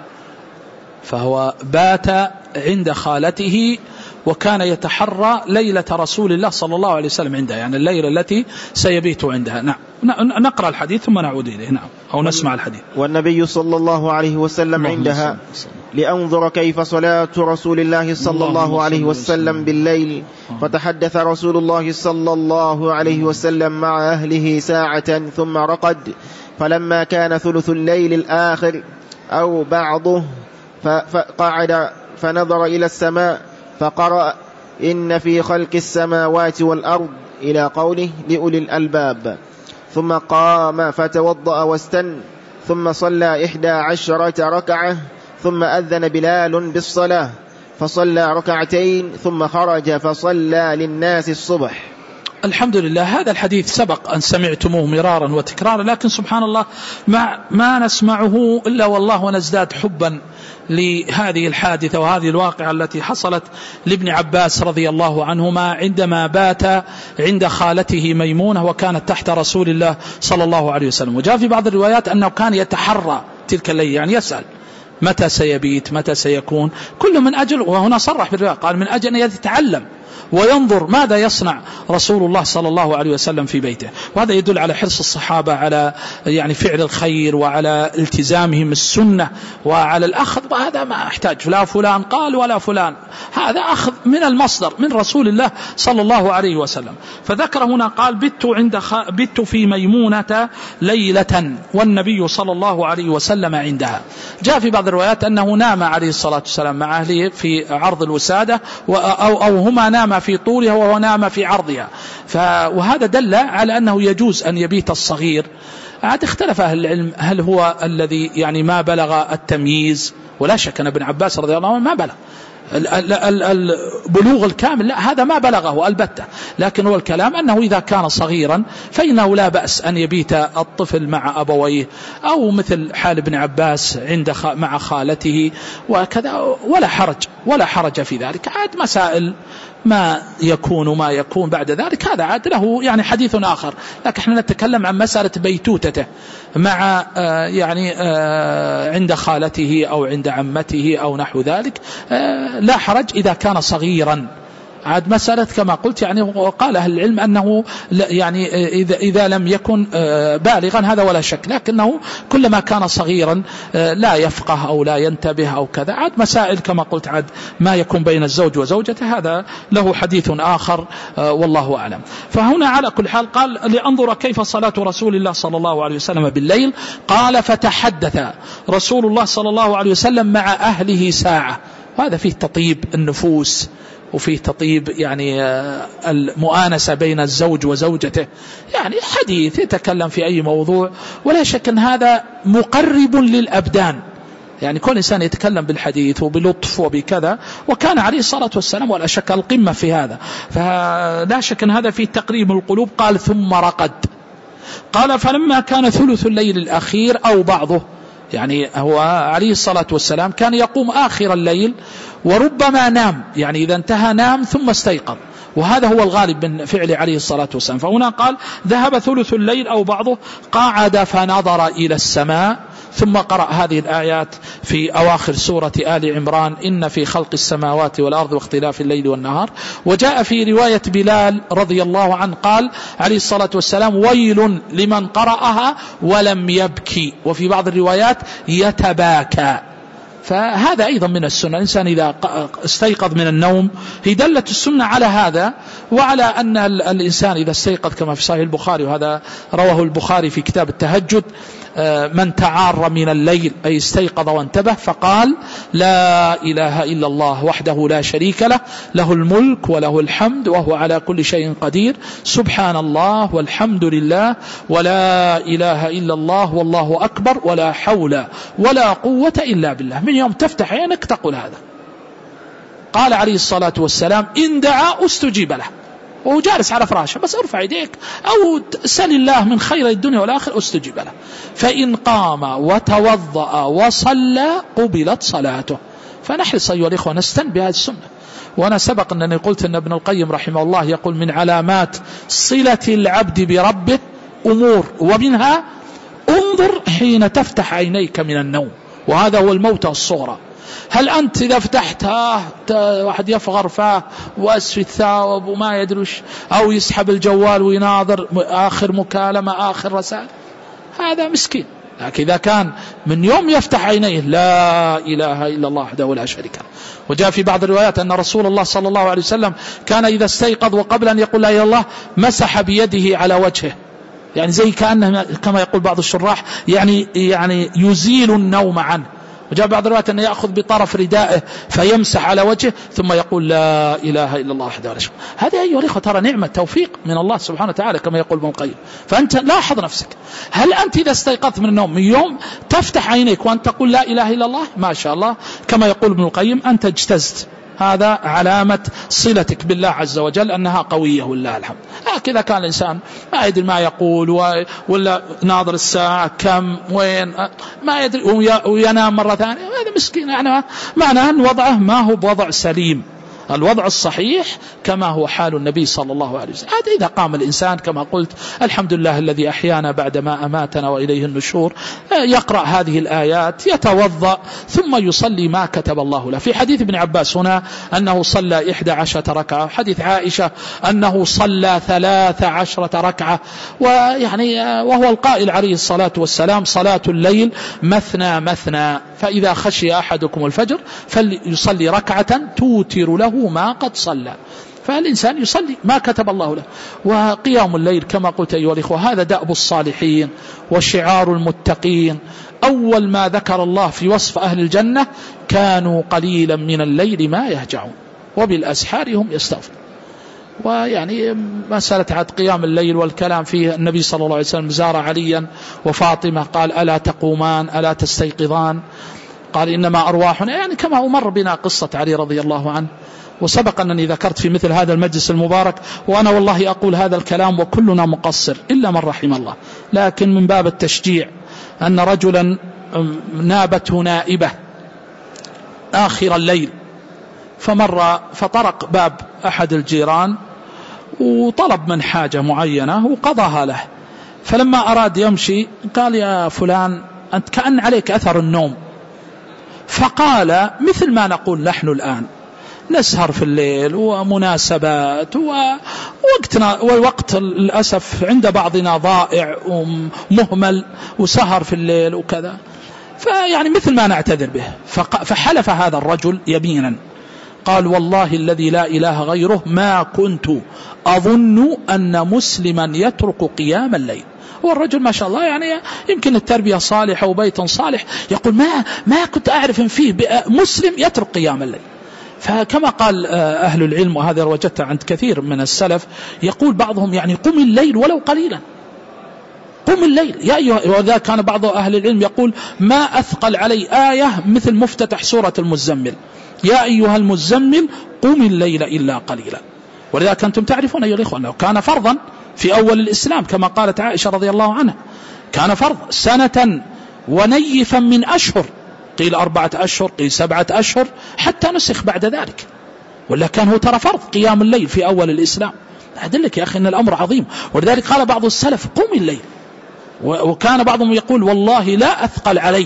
فهو بات عند خالته، وكان يتحرى ليلة رسول الله صلى الله عليه وسلم عندها، يعني الليلة التي سيبيت عندها. نعم. نقرأ الحديث ثم نعود إليه. نعم، أو نسمع الحديث. والنبي صلى الله عليه وسلم عندها لأنظر كيف صلاة رسول الله صلى الله عليه وسلم بالليل، فتحدث رسول الله صلى الله عليه وسلم مع أهله ساعة ثم رقد، فلما كان ثلث الليل الآخر أو بعضه فقعد فنظر إلى السماء فقرأ: إن في خلق السماوات والأرض إلى قوله لأولي الألباب، ثم قام فتوضأ واستن، ثم صلى إحدى عشرة ركعة، ثم أذن بلال بالصلاة فصلى ركعتين، ثم خرج فصلى للناس الصبح. الحمد لله. هذا الحديث سبق أن سمعتموه مرارا وتكرارا، لكن سبحان الله ما, ما نسمعه إلا والله ونزداد حبا لهذه الحادثة وهذه الواقعة التي حصلت لابن عباس رضي الله عنهما عندما بات عند خالته ميمونة، وكانت تحت رسول الله صلى الله عليه وسلم. وجاء في بعض الروايات أنه كان يتحرى تلك الليلة، يعني يسأل متى سيبيت متى سيكون، كل من أجل، وهنا صرح بالرواية قال من أجل أن يتعلم وينظر ماذا يصنع رسول الله صلى الله عليه وسلم في بيته. وهذا يدل على حرص الصحابة على يعني فعل الخير وعلى التزامهم السنة وعلى الأخذ. وهذا ما أحتاج لا فلان قال ولا فلان، هذا أخذ من المصدر من رسول الله صلى الله عليه وسلم. فذكر هنا قال بت, عند خ... بت في ميمونة ليلة والنبي صلى الله عليه وسلم عندها. جاء في بعض الروايات أنه نام عليه الصلاة والسلام مع أهله في عرض الوسادة أو, أو هما نام في طولها وهو نام في عرضها. ف... وهذا دل على أنه يجوز أن يبيت الصغير. عاد اختلف أهل العلم هل هو الذي يعني ما بلغ التمييز، ولا شك أن ابن عباس رضي الله عنه ما بلغ البلوغ الكامل، لا هذا ما بلغه البتة، لكن هو الكلام أنه إذا كان صغيرا فإنه لا بأس أن يبيت الطفل مع أبويه، أو مثل حال ابن عباس عند مع خالته وكذا، ولا حرج ولا حرج في ذلك. عاد مسائل ما يكون ما يكون بعد ذلك هذا عاد له يعني حديث آخر، لكن احنا نتكلم عن مسألة بيتوتته مع آه يعني آه عند خالته أو عند عمته أو نحو ذلك، آه لا حرج إذا كان صغيرا. عاد مسألة كما قلت يعني وقال أهل العلم أنه يعني إذا, إذا لم يكن بالغا هذا ولا شك، لكنه كلما كان صغيرا لا يفقه أو لا ينتبه أو كذا. عاد مسائل كما قلت عاد ما يكون بين الزوج وزوجته هذا له حديث آخر والله أعلم. فهنا على كل حال قال لأنظر كيف صلاة رسول الله صلى الله عليه وسلم بالليل. قال فتحدث رسول الله صلى الله عليه وسلم مع أهله ساعة. وهذا فيه تطيب النفوس وفيه تطيب يعني المؤانسة بين الزوج وزوجته، يعني حديث يتكلم في أي موضوع، ولا شك أن هذا مقرب للأبدان. يعني كل إنسان يتكلم بالحديث وبلطف وبكذا، وكان عليه الصلاة والسلام ولا شك القمة في هذا، فلا شك أن هذا فيه تقريب القلوب. قال ثم رقد. قال فلما كان ثلث الليل الأخير أو بعضه، يعني هو عليه الصلاة والسلام كان يقوم آخر الليل وربما نام، يعني إذا انتهى نام ثم استيقظ، وهذا هو الغالب من فعله عليه الصلاة والسلام. فهنا قال ذهب ثلث الليل أو بعضه، قعد فنظر إلى السماء، ثم قرأ هذه الآيات في أواخر سورة آل عمران: إن في خلق السماوات والأرض واختلاف الليل والنهار. وجاء في رواية بلال رضي الله عنه قال عليه الصلاة والسلام: ويل لمن قرأها ولم يبكي، وفي بعض الروايات يتباكى. فهذا أيضا من السنة، الإنسان إذا استيقظ من النوم، هي دلت السنة على هذا، وعلى أن الإنسان إذا استيقظ كما في صحيح البخاري، وهذا رواه البخاري في كتاب التهجد: من تعار من الليل، أي استيقظ وانتبه، فقال: لا إله إلا الله وحده لا شريك له، له الملك وله الحمد وهو على كل شيء قدير، سبحان الله والحمد لله ولا إله إلا الله والله أكبر ولا حول ولا قوة إلا بالله. من يوم تفتح عينك تقول هذا. قال عليه الصلاة والسلام: إن دعا استجيب له، وهو جالس على فراشه، بس ارفع يديك أو سل الله من خير الدنيا والآخرة استجيب له. فإن قام وتوضأ وصلى قبلت صلاته. فنحرص أيها الإخوة نستن بهذه السنة. وأنا سبق أنني قلت أن ابن القيم رحمه الله يقول: من علامات صلة العبد بربه أمور، ومنها انظر حين تفتح عينيك من النوم، وهذا هو الموت الصغرى. هل أنت إذا فتحتها واحد يفغر فاه وأسفي الثاوب وما يدريش، أو يسحب الجوال ويناظر آخر مكالمة آخر رسالة، هذا مسكين. لكن إذا كان من يوم يفتح عينيه لا إله إلا الله وحده لا شريك له. وجاء في بعض الروايات أن رسول الله صلى الله عليه وسلم كان إذا استيقظ وقبل أن يقول لا إله إلا الله مسح بيده على وجهه، يعني زي كأنه كما يقول بعض الشراح يعني يعني يزيل النوم عنه. وجاء بعض الروايات أنه يأخذ بطرف ردائه فيمسح على وجهه ثم يقول لا إله إلا الله وحده لا شريك له. هذه أيها الأخوة ترى نعمة توفيق من الله سبحانه وتعالى كما يقول ابن القيم. فأنت لاحظ نفسك، هل أنت إذا استيقظت من النوم من يوم تفتح عينيك وأن تقول لا إله إلا الله، ما شاء الله كما يقول ابن القيم أنت اجتزت. هذا علامة صلتك بالله عز وجل أنها قوية والله الحمد. هكذا كان الإنسان ما يدري ما يقول ولا ناظر الساعة كم وين ما يدري وينام مرة ثانية، هذا مسكين. يعني معناه أن وضعه ما هو بوضع سليم. الوضع الصحيح كما هو حال النبي صلى الله عليه وسلم. هذا إذا قام الإنسان كما قلت الحمد لله الذي أحيانا بعدما أماتنا وإليه النشور، يقرأ هذه الآيات، يتوضأ، ثم يصلي ما كتب الله له. في حديث ابن عباس هنا أنه صلى إحدى عشرة ركعة، حديث عائشة أنه صلى ثلاث عشرة ركعة، ويعني وهو القائل عليه الصلاة والسلام صلاة الليل مثنى مثنى، فإذا خشي أحدكم الفجر فليصلي ركعة توتر له ما قد صلى. فالإنسان يصلي ما كتب الله له. وقيام الليل كما قلت أيها الإخوة هذا دأب الصالحين وشعار المتقين. أول ما ذكر الله في وصف أهل الجنة كانوا قليلا من الليل ما يهجعون وبالأسحار هم يستغفرون. ويعني مسألة عد قيام الليل والكلام فيه، النبي صلى الله عليه وسلم زار عليا وفاطمة قال ألا تقومان ألا تستيقظان، قال إنما أرواحنا، يعني كما أمر بنا قصة علي رضي الله عنه. وسبق أنني ذكرت في مثل هذا المجلس المبارك، وأنا والله أقول هذا الكلام وكلنا مقصر إلا من رحم الله، لكن من باب التشجيع، أن رجلا نابته نائبة آخر الليل، فمر فطرق باب أحد الجيران وطلب من حاجة معينة وقضاها له، فلما أراد يمشي قال يا فلان أنت كأن عليك أثر النوم، فقال مثل ما نقول نحن الآن نسهر في الليل ومناسبات ووقتنا والوقت للأسف عند بعضنا ضائع ومهمل وسهر في الليل وكذا، فيعني مثل ما نعتذر به. فحلف هذا الرجل يمينا قال والله الذي لا إله غيره ما كنت أظن أن مسلما يترك قيام الليل. والرجل ما شاء الله يعني يمكن التربية صالحة وبيت صالح، يقول ما ما كنت أعرف إن فيه مسلم يترك قيام الليل. فكما قال أهل العلم، وهذا وجدته عند كثير من السلف، يقول بعضهم يعني قم الليل ولو قليلا، قم الليل يا أيها. وذا كان بعض أهل العلم يقول ما أثقل علي آية مثل مفتتح سورة المزمل، يا أيها المزمل قم الليل إلا قليلا. ولذلك أنتم تعرفون أيها الإخوة أنه كان فرضا في أول الإسلام كما قالت عائشة رضي الله عنها، كان فرض سنة ونيفا من أشهر، قيل أربعة أشهر قيل سبعة أشهر حتى نسخ بعد ذلك، ولا كان هو ترى فرض قيام الليل في أول الإسلام. أدلك يا أخي أن الأمر عظيم. ولذلك قال بعض السلف قم الليل، وكان بعضهم يقول والله لا أثقل علي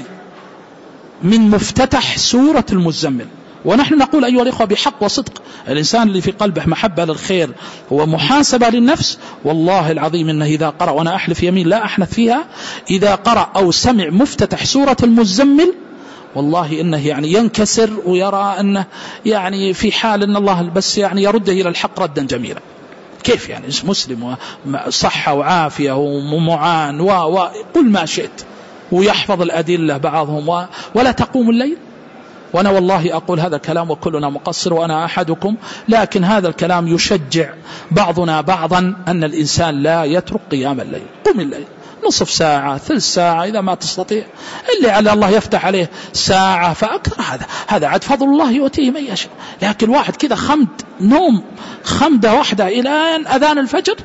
من مفتتح سورة المزمل. ونحن نقول أيها الإخوة بحق وصدق، الإنسان اللي في قلبه محبة للخير ومحاسبة للنفس، والله العظيم إنه إذا قرأ، وأنا أحلف يمين لا أحنث فيها، إذا قرأ أو سمع مفتتح سورة المزمل والله إنه يعني ينكسر ويرى أنه يعني في حال أن الله بس يعني يرده إلى الحق ردا جميلا. كيف يعني مسلم وصحة وعافية ومعان وقل ما شئت ويحفظ الأدلة بعضهم و... ولا تقوم الليل؟ وأنا والله أقول هذا الكلام وكلنا مقصر وأنا أحدكم، لكن هذا الكلام يشجع بعضنا بعضا أن الإنسان لا يترك قيام الليل. قم الليل نصف ساعة ثلث ساعة إذا ما تستطيع، اللي على الله يفتح عليه ساعة فأكثر، هذا هذا عاد فضل الله يؤتيه من يشاء. لكن واحد كذا خمد نوم خمدة واحدة إلى أذان الفجر،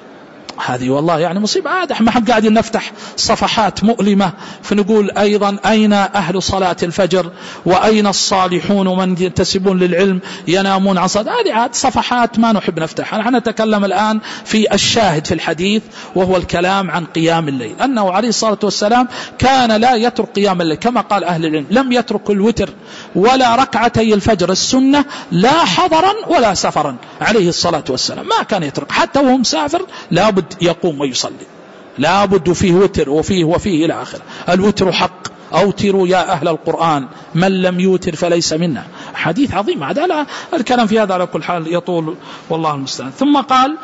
هذه والله يعني مصيبة. عاد ما حد قاعدين نفتح صفحات مؤلمة فنقول أيضا أين أهل صلاة الفجر وأين الصالحون ومن ينتسبون للعلم ينامون عن صلاة. هذه عاد صفحات ما نحب نفتحها. نحن نتكلم الآن في الشاهد في الحديث، وهو الكلام عن قيام الليل، أنه عليه الصلاة والسلام كان لا يترك قيام الليل كما قال أهل العلم، لم يترك الوتر ولا ركعتي الفجر السنة لا حضرا ولا سفرا عليه الصلاة والسلام، ما كان يترك حتى وهو مسافر لابد يقوم ويصلي، لابد فيه وتر وفيه وفيه إلى آخر. الوتر حق، أوتروا يا أهل القرآن من لم يوتر فليس منا. حديث عظيم. هذا الكلام في هذا على كل حال يطول والله المستعان. ثم قال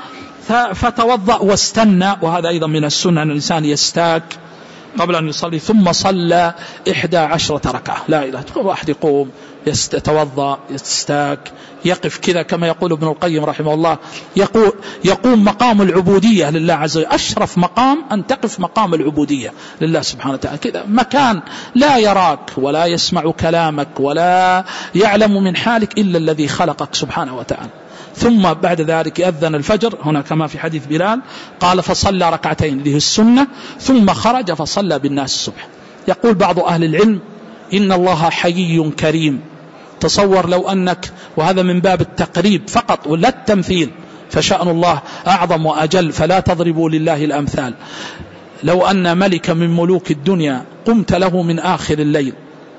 فتوضأ واستنى، وهذا أيضا من السنة أن الإنسان يستاك قبل أن يصلي، ثم صلى إحدى عشرة ركعة. لا إله إلا الله. واحد يقوم يتوضأ يستاك يقف كذا كما يقول ابن القيم رحمه الله، يقول يقوم مقام العبودية لله عز وجل. أشرف مقام أن تقف مقام العبودية لله سبحانه وتعالى، كذا مكان لا يراك ولا يسمع كلامك ولا يعلم من حالك إلا الذي خلقك سبحانه وتعالى. ثم بعد ذلك يأذن الفجر، هنا كما في حديث بلال قال فصلى ركعتين له السنة، ثم خرج فصلى بالناس الصبح. يقول بعض أهل العلم إن الله حيي كريم تصور لو أنك، وهذا من باب التقريب فقط ولا التمثيل، فشأن الله أعظم وأجل، فلا تضربوا لله الأمثال. لو أن ملك من ملوك الدنيا قمت له من آخر الليل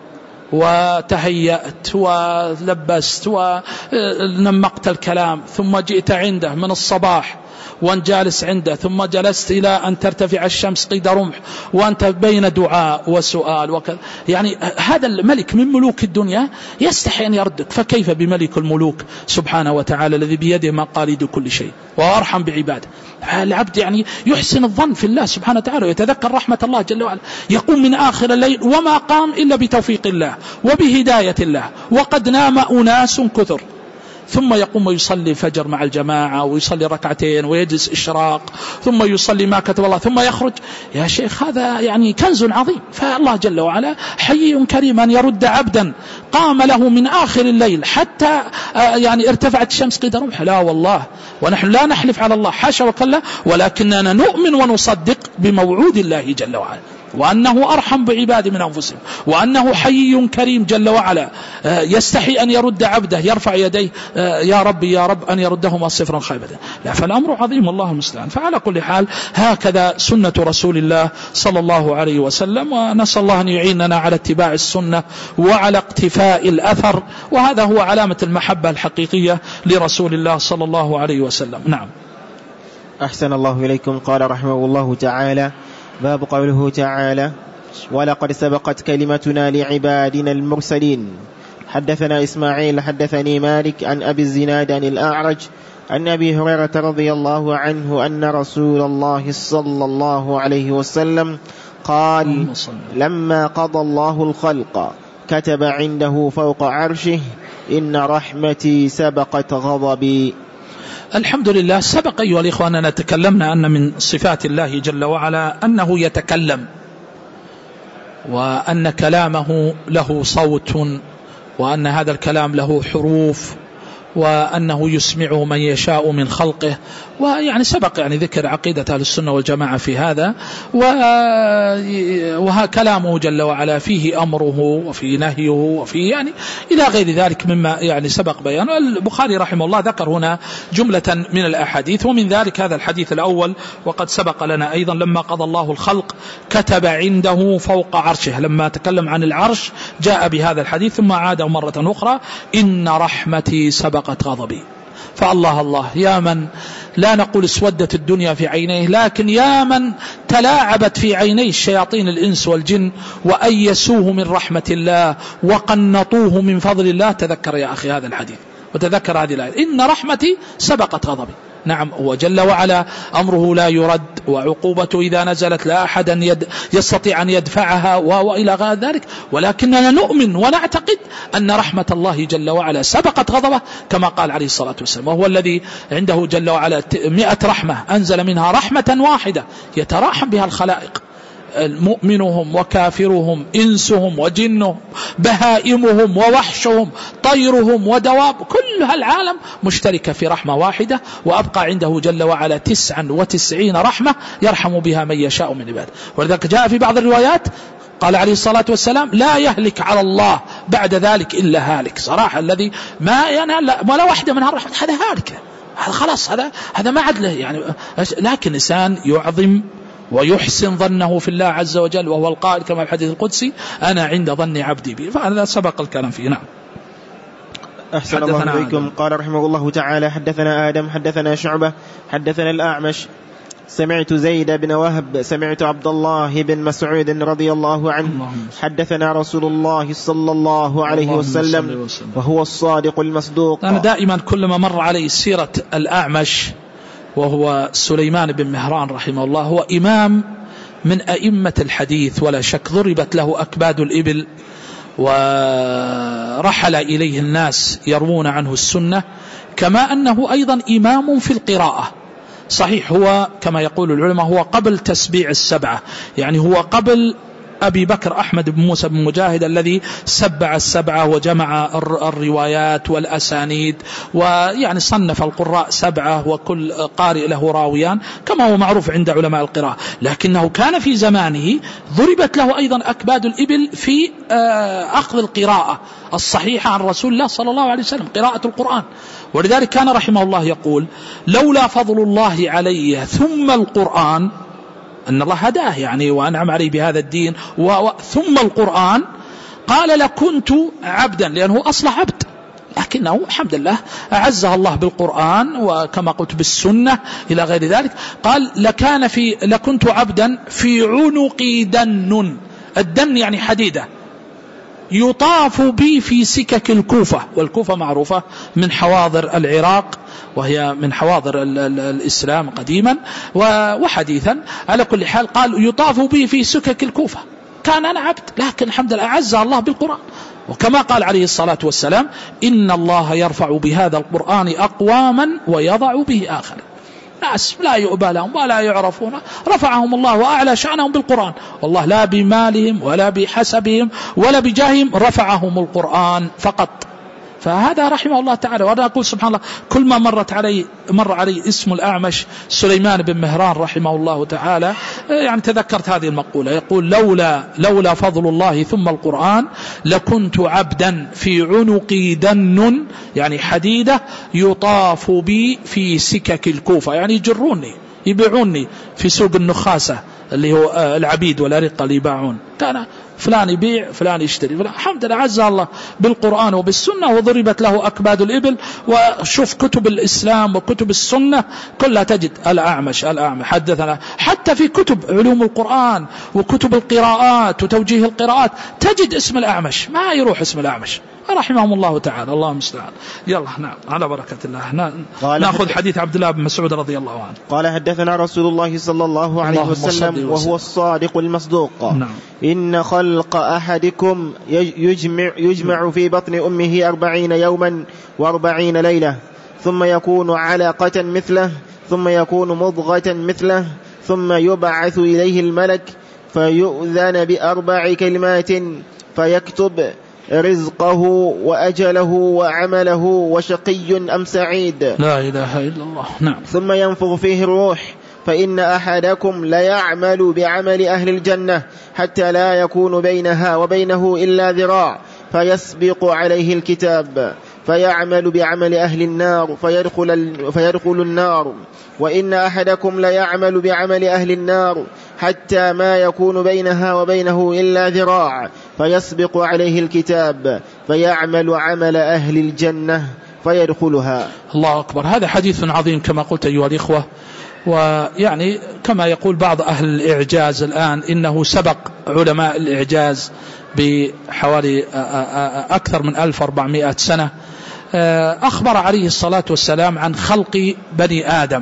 وتهيأت ولبست ونمقت الكلام، ثم جئت عنده من الصباح وأن جالس عنده، ثم جلست إلى أن ترتفع الشمس قيد رمح وأنت بين دعاء وسؤال وكذا، يعني هذا الملك من ملوك الدنيا يستحي أن يردك، فكيف بملك الملوك سبحانه وتعالى الذي بيده مقاليد كل شيء وأرحم بعباده. العبد يعني يحسن الظن في الله سبحانه وتعالى ويتذكر رحمة الله جل وعلا، يقوم من آخر الليل وما قام إلا بتوفيق الله وبهداية الله، وقد نام أناس كثر، ثم يقوم ويصلي الفجر مع الجماعة ويصلي ركعتين ويجلس إشراق، ثم يصلي ما كتب الله، ثم يخرج. يا شيخ هذا يعني كنز عظيم. فالله جل وعلا حي كريم أن يرد عبدا قام له من آخر الليل حتى يعني ارتفعت الشمس قيد رمح. لا والله، ونحن لا نحلف على الله حاشا وكلا، ولكننا نؤمن ونصدق بموعود الله جل وعلا، وأنه أرحم بعباده من أنفسهم، وأنه حي كريم جل وعلا يستحي أن يرد عبده، يرفع يديه يا ربي يا رب أن يردهما صفرا خيبة. لا، فالأمر عظيم الله المستعان. فعلى كل حال هكذا سنة رسول الله صلى الله عليه وسلم، ونسأل الله أن يعيننا على اتباع السنة وعلى اقتفاء الأثر، وهذا هو علامة المحبة الحقيقية لرسول الله صلى الله عليه وسلم. نعم. أحسن الله إليكم. قال رحمه الله تعالى: باب قوله تعالى: ولقد سبقت كلمتنا لعبادنا المرسلين. حدثنا إسماعيل حدثني مالك عن أبي الزناد عن الأعرج عن أبي هريرة رضي الله عنه أن رسول الله صلى الله عليه وسلم قال: لما قضى الله الخلق كتب عنده فوق عرشه: إن رحمتي سبقت غضبي. الحمد لله. سبق أيها الإخوان أننا تكلمنا أن من صفات الله جل وعلا أنه يتكلم، وأن كلامه له صوت، وأن هذا الكلام له حروف، وأنه يسمع من يشاء من خلقه. ويعني سبق يعني ذكر عقيدة أهل السنة والجماعة في هذا، وها كلامه جل وعلا فيه أمره وفيه نهيه وفيه يعني إلى غير ذلك مما يعني سبق بيانه. البخاري رحمه الله ذكر هنا جملة من الأحاديث، ومن ذلك هذا الحديث الأول، وقد سبق لنا أيضا لما قضى الله الخلق كتب عنده فوق عرشه. لما تكلم عن العرش جاء بهذا الحديث، ثم عاده مرة أخرى: إن رحمتي سبقت غضبي. فالله الله، يا من لا نقول اسودت الدنيا في عينيه، لكن يا من تلاعبت في عينيه الشياطين الإنس والجن وأيسوه من رحمة الله وقنطوه من فضل الله. تذكر يا أخي هذا الحديث وتذكر هذه الآية: إن رحمتي سبقت غضبي. نعم، هو جل وعلا أمره لا يرد، وعقوبته إذا نزلت لا أحد يد يستطيع أن يدفعها وإلى غير ذلك، ولكننا نؤمن ونعتقد أن رحمة الله جل وعلا سبقت غضبه، كما قال عليه الصلاة والسلام: وهو الذي عنده جل وعلا مئة رحمة أنزل منها رحمة واحدة يتراحم بها الخلائق، مؤمنهم وكافرهم، إنسهم وجنهم، بهائمهم ووحشهم، طيرهم ودواب، كل هالعالم مشتركة في رحمة واحدة، وأبقى عنده جل وعلا تسعا وتسعين رحمة يرحم بها من يشاء من عباده. ولذلك جاء في بعض الروايات قال عليه الصلاة والسلام: لا يهلك على الله بعد ذلك إلا هالك. صراحة الذي ما ينال ولا واحدة من هالرحمة هذا هالك، هذا خلاص، هذا هذا ما عدله يعني. لكن إنسان يعظم ويحسن ظنه في الله عز وجل، وهو القائل كما في الحديث القدسي: أنا عند ظن عبدي بي. فهذا سبق الكلام فيه. نعم. أحسن الله إليكم. قال رحمه الله تعالى: حدثنا آدم حدثنا شعبة حدثنا الأعمش سمعت زيد بن وهب سمعت عبد الله بن مسعود رضي الله عنه حدثنا رسول الله صلى الله عليه وسلم وهو الصادق المصدوق. أنا دائما كلما مر علي سيرة الأعمش، وهو سليمان بن مهران رحمه الله، هو إمام من أئمة الحديث ولا شك، ضربت له أكباد الإبل ورحل إليه الناس يروون عنه السنة، كما أنه أيضا إمام في القراءة. صحيح هو كما يقول العلماء هو قبل تسبيع السبعة، يعني هو قبل أبي بكر أحمد بن موسى بن مجاهد الذي سبع السبعة وجمع الروايات والأسانيد، ويعني صنف القراء سبعة وكل قارئ له راويان كما هو معروف عند علماء القراءة، لكنه كان في زمانه ضربت له أيضا أكباد الإبل في أخذ القراءة الصحيحة عن رسول الله صلى الله عليه وسلم، قراءة القرآن. ولذلك كان رحمه الله يقول: لولا فضل الله علي ثم القرآن، أن الله هداه يعني وأنعم عليه بهذا الدين و... ثم القرآن، قال لكنت عبدا، لأنه أصلا عبد، لكنه الحمد لله أعزه الله بالقرآن وكما قلت بالسنة إلى غير ذلك. قال: لكان في لكنت عبدا في عنقي دن، الدن يعني حديدة، يطاف بي في سكك الكوفة، والكوفة معروفة من حواضر العراق وهي من حواضر ال ال الإسلام قديما وحديثا. على كل حال قال: يطاف بي في سكك الكوفة. كان أنا عبد، لكن الحمد لله أعز الله بالقرآن. وكما قال عليه الصلاة والسلام: إن الله يرفع بهذا القرآن أقواما ويضع به آخرين. ناس لا يؤبى لهم ولا يعرفون، رفعهم الله وأعلى شأنهم بالقرآن، والله لا بمالهم ولا بحسبهم ولا بجاههم، رفعهم القرآن فقط. فهذا رحمه الله تعالى. وأنا أقول سبحان الله، كل ما مرت علي مر علي اسم الأعمش سليمان بن مهران رحمه الله تعالى، يعني تذكرت هذه المقولة، يقول: لولا لولا فضل الله ثم القرآن لكنت عبدا في عنقي دن، يعني حديدة يطاف بي في سكك الكوفة، يعني يجروني يبيعوني في سوق النخاسة اللي هو العبيد والأرقة اللي يباعون، كان فلان يبيع فلان يشتري. الحمد لله عز الله بالقرآن وبالسنة، وضربت له أكباد الإبل. وشوف كتب الإسلام وكتب السنة كلها تجد الأعمش الأعمش حدثنا، حتى في كتب علوم القرآن وكتب القراءات وتوجيه القراءات تجد اسم الأعمش، ما يروح اسم الأعمش رحمهم الله تعالى. الله المستعان. يلا نعم على بركة الله نأخذ حديث عبد الله بن مسعود رضي الله عنه. قال: حدثنا رسول الله صلى الله عليه وسلم وهو الصادق المصدوق: نعم. إن خلق أحدكم يجمع, يجمع في بطن أمه أربعين يوما وأربعين ليلة، ثم يكون علقة مثله، ثم يكون مضغة مثله، ثم يبعث إليه الملك فيؤذن بأربع كلمات فيكتب رزقه وأجله وعمله وشقي أم سعيد. لا إله إلا الله. نعم. ثم ينفخ فيه الروح، فإن أحدكم ليعمل بعمل أهل الجنة حتى لا يكون بينها وبينه إلا ذراع، فيسبق عليه الكتاب فيعمل بعمل أهل النار فيدخل, فيدخل النار. وإن أحدكم ليعمل بعمل أهل النار حتى ما يكون بينها وبينه إلا ذراع، فيسبق عليه الكتاب فيعمل عمل أهل الجنة فيدخلها. الله أكبر. هذا حديث عظيم كما قلت أيها الإخوة، ويعني كما يقول بعض أهل الإعجاز الآن إنه سبق علماء الإعجاز بحوالي أكثر من ألف وأربعمائة سنة. أخبر عليه الصلاة والسلام عن خلق بني آدم.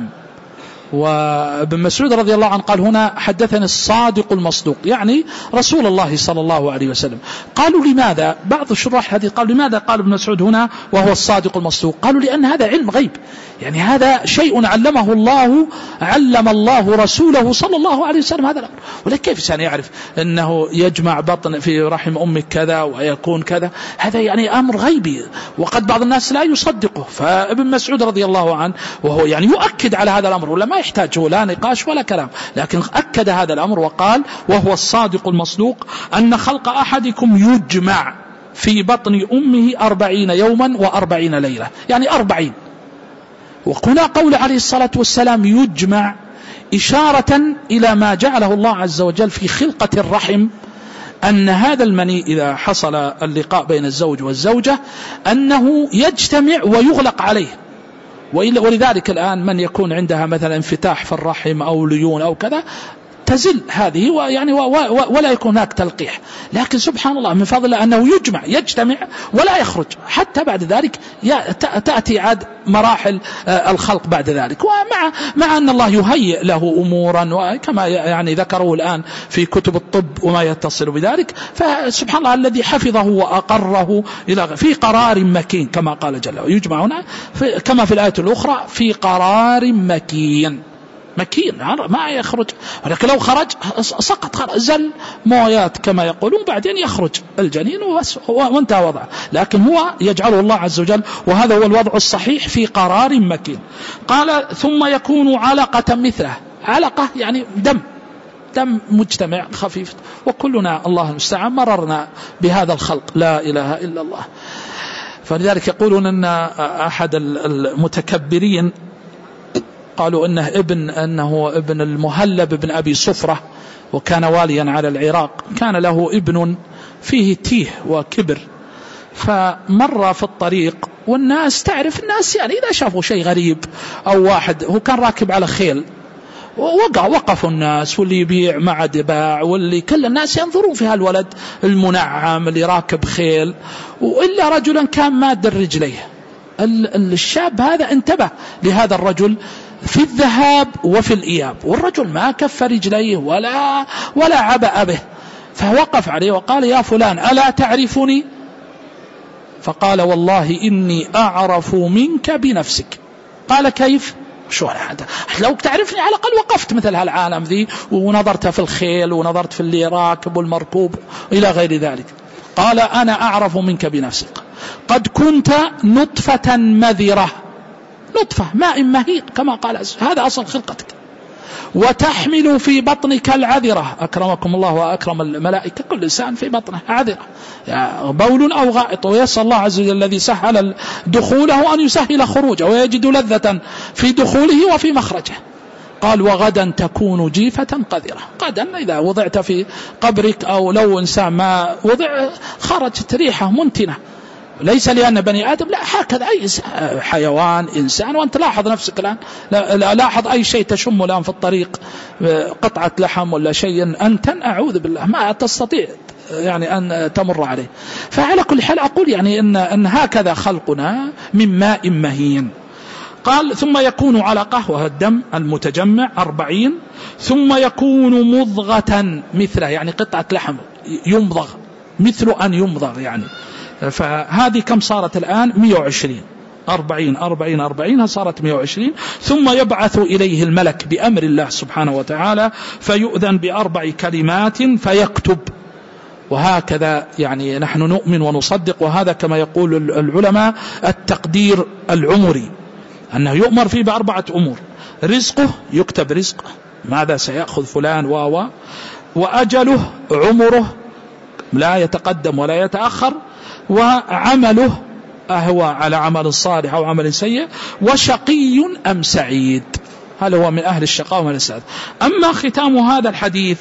وابن مسعود رضي الله عنه قال: هنا حدثني الصادق المصدوق، يعني رسول الله صلى الله عليه وسلم. قالوا: لماذا؟ بعض الشراح الحديث قالوا: لماذا قال ابن مسعود هنا وهو الصادق المصدوق؟ قالوا: لأن هذا علم غيب، يعني هذا شيء علمه الله علم الله رسوله صلى الله عليه وسلم هذا الأمر. ولكن كيف إنسان يعرف أنه يجمع بطن في رحم أمك كذا ويكون كذا؟ هذا يعني أمر غيبي، وقد بعض الناس لا يصدقه. فابن مسعود رضي الله عنه وهو يعني يؤكد على هذا الأمر، ولا ما يحتاج لا نقاش ولا كلام، لكن أكد هذا الأمر وقال: وهو الصادق المصدوق أن خلق أحدكم يجمع في بطن أمه أربعين يوما وأربعين ليلة، يعني أربعين. وهنا قول عليه الصلاة والسلام يجمع إشارة إلى ما جعله الله عز وجل في خلقة الرحم، أن هذا المني إذا حصل اللقاء بين الزوج والزوجة أنه يجتمع ويغلق عليه. ولذلك الآن من يكون عندها مثلا انفتاح في الرحم أو ليون أو كذا تزل هذه ويعني ولا يكون هناك تلقيح. لكن سبحان الله من فضل الله أنه يجمع يجتمع ولا يخرج، حتى بعد ذلك تأتي عاد مراحل الخلق بعد ذلك. ومع مع أن الله يهيئ له أمورا، وكما يعني ذكروا الآن في كتب الطب وما يتصل بذلك، فسبحان الله الذي حفظه وأقره إلى في قرار مكين كما قال جل وعلا. يجمع هنا كما في الآية الأخرى في قرار مكين. مكين ما يخرج، ولكن لو خرج سقط خرج زل مويات كما يقولون، بعدين يخرج الجنين وانتهى وضعه. لكن هو يجعله الله عز وجل، وهذا هو الوضع الصحيح في قرار مكين. قال ثم يكون علقة مثله. علقة يعني دم دم مجتمع خفيف، وكلنا الله المستعان مررنا بهذا الخلق، لا إله إلا الله. فلذلك يقولون أن أحد المتكبرين قالوا إنه ابن أنه ابن المهلب بن أبي صفرة، وكان واليا على العراق، كان له ابن فيه تيه وكبر، فمر في الطريق والناس تعرف الناس يعني إذا شافوا شيء غريب أو واحد، هو كان راكب على خيل، ووقع وقفوا الناس، واللي يبيع مع دباع، واللي كل الناس ينظرون في هالولد المنعم اللي راكب خيل، وإلا رجلا كان ماد رجليه. الشاب هذا انتبه لهذا الرجل في الذهاب وفي الإياب، والرجل ما كف رجليه ولا ولا عبأ به، فوقف عليه وقال يا فلان ألا تعرفني؟ فقال والله إني أعرف منك بنفسك. قال كيف؟ شو هذا؟ لو تعرفني على الأقل وقفت مثل هالعالم ذي ونظرت في الخيل ونظرت في اللي راكب والمركوب إلى غير ذلك. قال أنا أعرف منك بنفسك، قد كنت نطفة مذرة، نطفة ماء مهين كما قال، هذا أصل خلقتك، وتحمل في بطنك العذرة، أكرمكم الله وأكرم الملائكة، كل إنسان في بطنه عذرة بول أو غائط، ويسأل الله عز وجل الذي سهل دخوله أن يسهل خروجه، ويجد لذة في دخوله وفي مخرجه. قال وغدا تكون جيفة قذرة، غدا إذا وضعت في قبرك أو لو إنسان ما وضع خرجت ريحة منتنة، ليس لأن بني آدم، لا هكذا أي حيوان إنسان. وأنت لاحظ نفسك الآن، لا لاحظ أي شيء تشم الآن في الطريق، قطعة لحم ولا شيء أنتن، أعوذ بالله ما تستطيع يعني أن تمر عليه. فعلى كل حال أقول يعني أن, أن هكذا خلقنا من ماء مهين. قال ثم يكون علقة وهو الدم المتجمع أربعين، ثم يكون مضغة مثله، يعني قطعة لحم يمضغ مثل أن يمضغ يعني. فهذه كم صارت الآن؟ مئة وعشرين، أربعين أربعين أربعين صارت مئة وعشرين. ثم يبعث إليه الملك بأمر الله سبحانه وتعالى فيؤذن بأربع كلمات فيكتب. وهكذا يعني نحن نؤمن ونصدق، وهذا كما يقول العلماء التقدير العمري، أنه يؤمر فيه بأربعة أمور: رزقه يكتب رزقه، ماذا سيأخذ فلان و وأجله عمره لا يتقدم ولا يتأخر، وعمله أهو على عمل صالح أو عمل سيء، وشقي أم سعيد، هل هو من أهل الشقاء ومن السعادة. أما ختام هذا الحديث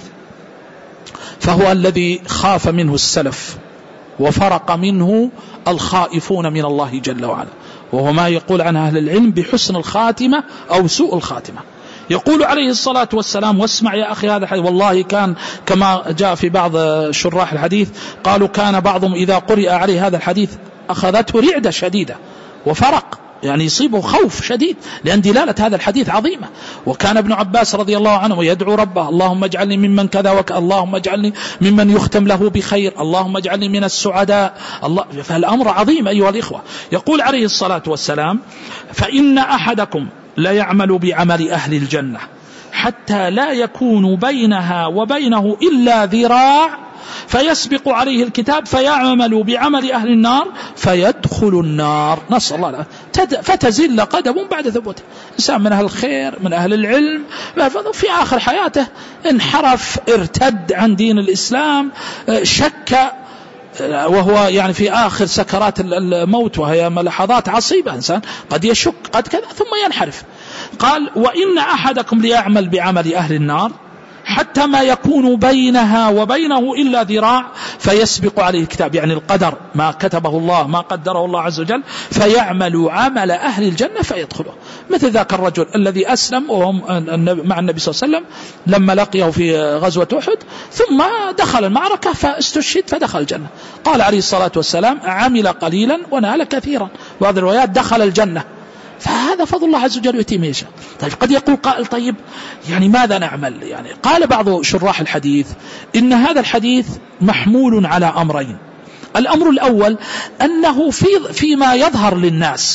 فهو الذي خاف منه السلف وفرق منه الخائفون من الله جل وعلا، وهو ما يقول عن أهل العلم بحسن الخاتمة أو سوء الخاتمة. يقول عليه الصلاة والسلام، واسمع يا أخي هذا الحديث، والله كان كما جاء في بعض شراح الحديث قالوا كان بعضهم إذا قرئ عليه هذا الحديث أخذته رعدة شديدة وفرق، يعني يصيبه خوف شديد لأن دلالة هذا الحديث عظيمة. وكان ابن عباس رضي الله عنه يدعو ربه اللهم اجعلني ممن كذا وكذا، اللهم اجعلني ممن يختم له بخير، اللهم اجعلني من السعداء. الله، فالأمر عظيم أيها الإخوة. يقول عليه الصلاة والسلام فإن أحدكم لا يعمل بعمل أهل الجنة حتى لا يكون بينها وبينه إلا ذراع فيسبق عليه الكتاب فيعمل بعمل أهل النار فيدخل النار، نسأل الله له، فتزل قدم بعد ثبوته. إنسان من أهل الخير من أهل العلم في آخر حياته انحرف، ارتد عن دين الإسلام، شك، وهو يعني في آخر سكرات الموت وهي لحظات عصيبة، إنسان قد يشك قد كذا ثم ينحرف. قال وإن أحدكم ليعمل بعمل أهل النار حتى ما يكون بينها وبينه إلا ذراع فيسبق عليه الكتاب، يعني القدر ما كتبه الله ما قدره الله عز وجل، فيعمل عمل أهل الجنة فيدخله. مثل ذاك الرجل الذي أسلم وهم مع النبي صلى الله عليه وسلم لما لقيه في غزوة أحد، ثم دخل المعركة فاستشهد فدخل الجنة. قال عليه الصلاة والسلام عمل قليلا ونال كثيرا، وهذه الروايات دخل الجنة. فهذا فضل الله عز وجل يؤتيه من يشاء. طيب قد يقول قائل طيب يعني ماذا نعمل؟ يعني قال بعض شراح الحديث إن هذا الحديث محمول على أمرين. الأمر الأول أنه في فيما يظهر للناس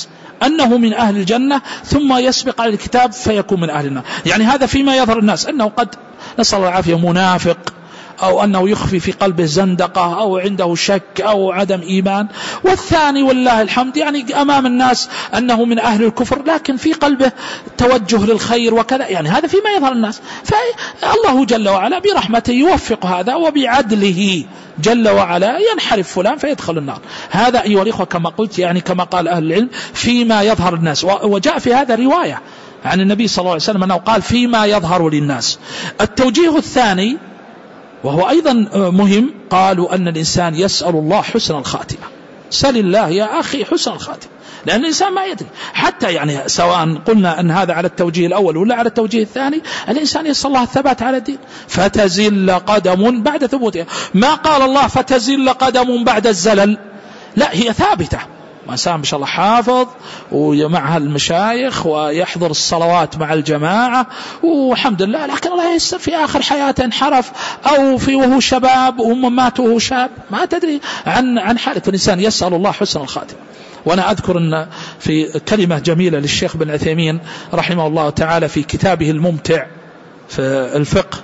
أنه من أهل الجنة ثم يسبق على الكتاب فيكون من أهل النار. يعني هذا فيما يظهر الناس، أنه قد نسأل الله العافية منافق، أو أنه يخفي في قلبه زندقة، أو عنده شك أو عدم إيمان. والثاني والله الحمد يعني أمام الناس أنه من أهل الكفر لكن في قلبه توجه للخير وكذا، يعني هذا فيما يظهر الناس. فالله جل وعلا برحمته يوفق هذا، وبعدله جل وعلا ينحرف فلان فيدخل النار. هذا أيها الإخوة كما قلت يعني كما قال أهل العلم فيما يظهر الناس. وجاء في هذا رواية عن النبي صلى الله عليه وسلم أنه قال فيما يظهر للناس. التوجيه الثاني وهو أيضا مهم، قالوا أن الإنسان يسأل الله حسن الخاتمة. سل الله يا أخي حسن الخاتمة، لأن الإنسان ما يدري، حتى يعني سواء قلنا أن هذا على التوجيه الأول ولا على التوجيه الثاني، الإنسان يسأل الله الثبات على الدين. فتزل قدم بعد ثبوتها، ما قال الله فتزل قدم بعد الزلل، لا، هي ثابتة. ما سام إن شاء الله حافظ ومعها المشايخ ويحضر الصلوات مع الجماعة والحمد لله، لكن الله يسر في آخر حياته انحرف، أو في وهو شباب وهم ماتوا وهو شاب، ما تدري عن عن حالك. الإنسان يسأل الله حسن الخاتمة. وأنا أذكر أن في كلمة جميلة للشيخ بن عثيمين رحمه الله تعالى في كتابه الممتع في الفقه،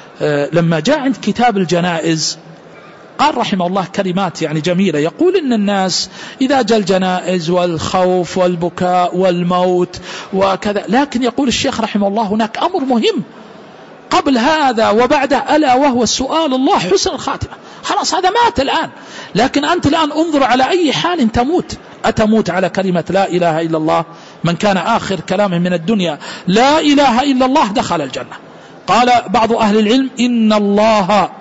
لما جاء عند كتاب الجنائز قال رحمه الله كلمات يعني جميلة، يقول إن الناس إذا جاء الجنائز والخوف والبكاء والموت وكذا، لكن يقول الشيخ رحمه الله هناك أمر مهم قبل هذا وبعده، ألا وهو سؤال الله حسن الخاتمة. خلاص هذا مات الآن، لكن أنت الآن انظر على أي حال تموت. أتموت على كلمة لا إله إلا الله؟ من كان آخر كلامه من الدنيا لا إله إلا الله دخل الجنة. قال بعض أهل العلم إن الله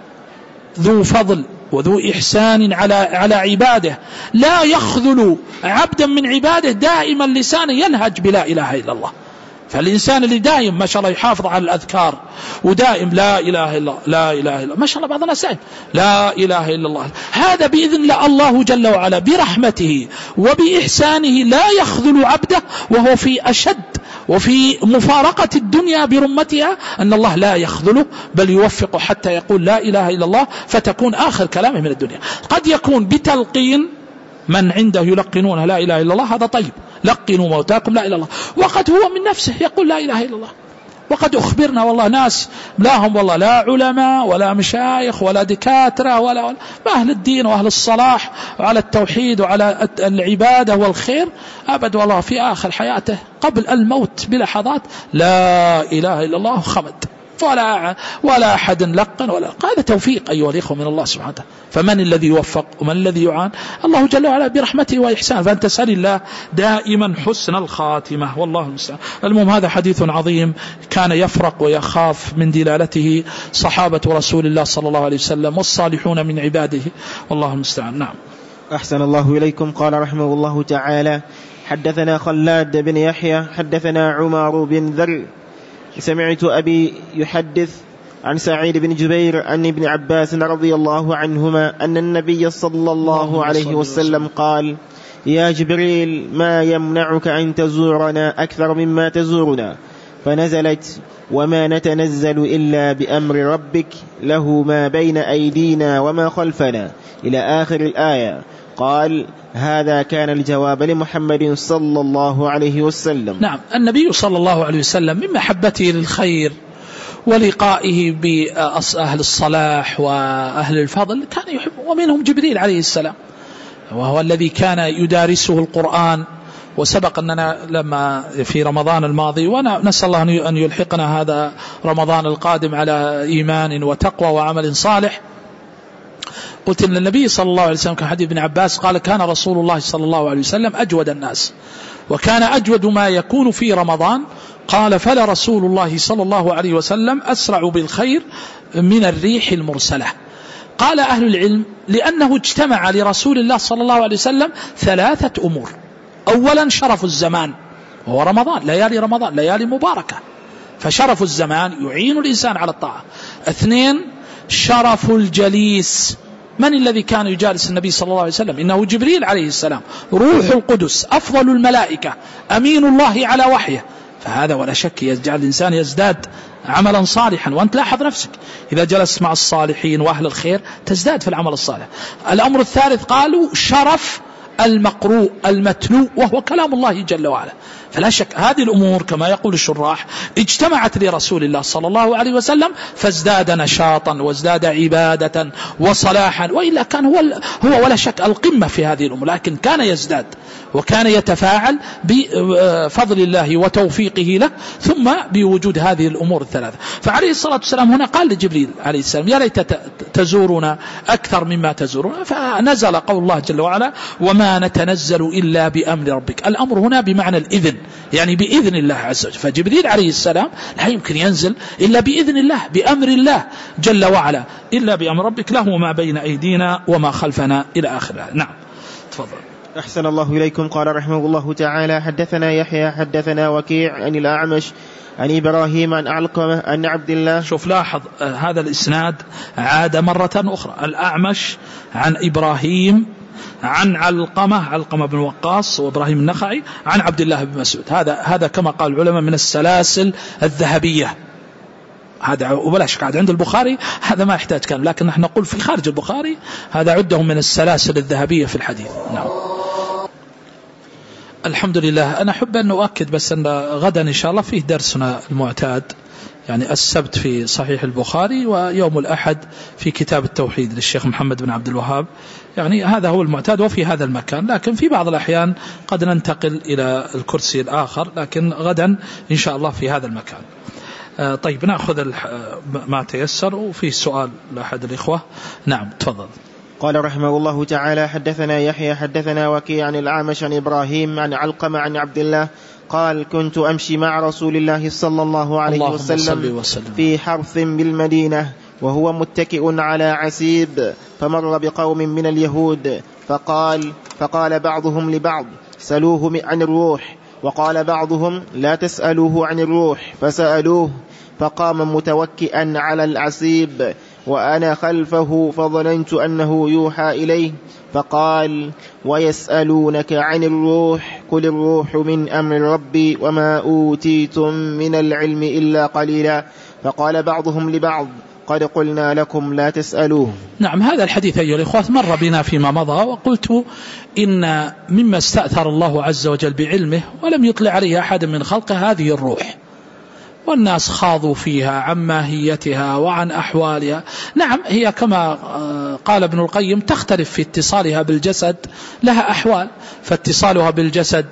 ذو فضل وذو إحسان على على عباده، لا يخذل عبدا من عباده، دائما لسانه ينهج بلا إله إلا الله. فالإنسان اللي دائم ما شاء الله يحافظ على الأذكار ودائم لا إله إلا الله لا إله إلا، ما شاء الله بعض الناس دائم لا إله إلا الله، هذا بإذن الله الله جل وعلا برحمته وبإحسانه لا يخذل عبده وهو في أشد وفي مفارقة الدنيا برمتها، أن الله لا يخذله بل يوفقه حتى يقول لا إله إلا الله، فتكون آخر كلامه من الدنيا. قد يكون بتلقين من عنده يلقنون لا إله إلا الله، هذا طيب، لقنوا موتاكم لا إله إلا الله، وقد هو من نفسه يقول لا إله إلا الله. وقد أخبرنا والله ناس لا هم والله لا علماء ولا مشايخ ولا دكاترة ولا, ولا أهل الدين وأهل الصلاح وعلى التوحيد وعلى العبادة والخير، أبد والله في آخر حياته قبل الموت بلحظات لا إله إلا الله خمد، ولا ولا أحد لقن ولا. هذا توفيق أيها الإخوة من الله سبحانه وتعالى. فمن الذي يوفق ومن الذي يعان؟ الله جل وعلا برحمته وإحسانه. فأنت سأل الله دائما حسن الخاتمة، والله المستعان. المهم هذا حديث عظيم كان يفرق ويخاف من دلالته صحابة رسول الله صلى الله عليه وسلم والصالحون من عباده، والله المستعان. نعم. أحسن الله إليكم. قال رحمه الله تعالى حدثنا خلاد بن يحيى حدثنا عمر بن ذر سمعت أبي يحدث عن سعيد بن جبير عن ابن عباس رضي الله عنهما أن النبي صلى الله عليه وسلم قال يا جبريل ما يمنعك أن تزورنا أكثر مما تزورنا؟ فنزلت وما نتنزل إلا بأمر ربك له ما بين أيدينا وما خلفنا إلى آخر الآية. قال هذا كان الجواب لمحمد صلى الله عليه وسلم. نعم، النبي صلى الله عليه وسلم من محبته للخير ولقائه بأهل الصلاح وأهل الفضل كان يحب، ومنهم جبريل عليه السلام وهو الذي كان يدارسه القرآن. وسبق أننا لما في رمضان الماضي، ونسأل الله أن يلحقنا هذا رمضان القادم على إيمان وتقوى وعمل صالح، قلت أن النبي صلى الله عليه وسلم كحديث ابن عباس قال كان رسول الله صلى الله عليه وسلم أجود الناس، وكان أجود ما يكون في رمضان. قال فلا رسول الله صلى الله عليه وسلم أسرع بالخير من الريح المرسلة. قال أهل العلم لأنه اجتمع لرسول الله صلى الله عليه وسلم ثلاثة أمور. أولا شرف الزمان وهو رمضان، ليالي رمضان ليالي مباركة، فشرف الزمان يعين الإنسان على الطاعة. اثنين شرف الجليس، من الذي كان يجالس النبي صلى الله عليه وسلم؟ إنه جبريل عليه السلام روح القدس أفضل الملائكة أمين الله على وحيه، فهذا ولا شك يجعل الإنسان يزداد عملا صالحا. وأنت لاحظ نفسك إذا جلست مع الصالحين وأهل الخير تزداد في العمل الصالح. الأمر الثالث قالوا شرف المقروء المتلو وهو كلام الله جل وعلا. فلا شك هذه الأمور كما يقول الشراح اجتمعت لرسول الله صلى الله عليه وسلم فازداد نشاطا وازداد عبادة وصلاحا، وإلا كان هو, هو ولا شك القمة في هذه الأمور، لكن كان يزداد وكان يتفاعل بفضل الله وتوفيقه له ثم بوجود هذه الأمور الثلاثة. فعليه الصلاة والسلام هنا قال لجبريل عليه السلام يا ليت تزورنا أكثر مما تزورنا، فنزل قول الله جل وعلا وما نتنزل إلا بأمر ربك. الأمر هنا بمعنى الإذن، يعني بإذن الله عز وجل. فجبريل عليه السلام لا يمكن ينزل إلا بإذن الله بأمر الله جل وعلا، إلا بأمر ربك له ما بين أيدينا وما خلفنا إلى آخره. نعم تفضل. أحسن الله إليكم. قال رحمه الله تعالى حدثنا يحيى حدثنا وكيع عن الأعمش عن إبراهيم عن علقمة عن عبد الله. شوف لاحظ آه هذا الإسناد عاد مرة أخرى، الأعمش عن إبراهيم عن علقمة علقمة بن وقاص وإبراهيم النخعي عن عبد الله بن مسعود. هذا هذا كما قال العلماء من السلاسل الذهبية، هذا وبلا شك عند البخاري هذا ما يحتاج كلام، لكن نحن نقول في خارج البخاري هذا عده من السلاسل الذهبية في الحديث. نعم الحمد لله. أنا أحب أن أؤكد بس أن غدا إن شاء الله فيه درسنا المعتاد، يعني السبت في صحيح البخاري ويوم الأحد في كتاب التوحيد للشيخ محمد بن عبد الوهاب، يعني هذا هو المعتاد وفي هذا المكان، لكن في بعض الأحيان قد ننتقل إلى الكرسي الآخر، لكن غدا إن شاء الله في هذا المكان. طيب نأخذ ما تيسر، وفي سؤال لأحد الإخوة. نعم تفضل. قال رحمه الله تعالى حدثنا يحيى حدثنا وكيع عن الأعمش عن إبراهيم عن علقمة عن عبد الله قال كنت أمشي مع رسول الله صلى الله عليه وسلم في حرث بالمدينة وهو متكئ على عسيب، فمر بقوم من اليهود فقال فقال بعضهم لبعض سألوه عن الروح، وقال بعضهم لا تسألوه عن الروح، فسألوه فقام متوكئا على العسيب وأنا خلفه فظننت أنه يوحى إليه، فقال ويسألونك عن الروح قل الروح من أمر ربي وما أوتيتم من العلم إلا قليلا، فقال بعضهم لبعض قد قلنا لكم لا تسألوه. نعم هذا الحديث أيها الإخوة مر بنا فيما مضى، وقلت إن مما استأثر الله عز وجل بعلمه ولم يطلع عليه أحد من خلقه هذه الروح، والناس خاضوا فيها عن ماهيتها وعن أحوالها. نعم هي كما قال ابن القيم تختلف في اتصالها بالجسد، لها أحوال، فاتصالها بالجسد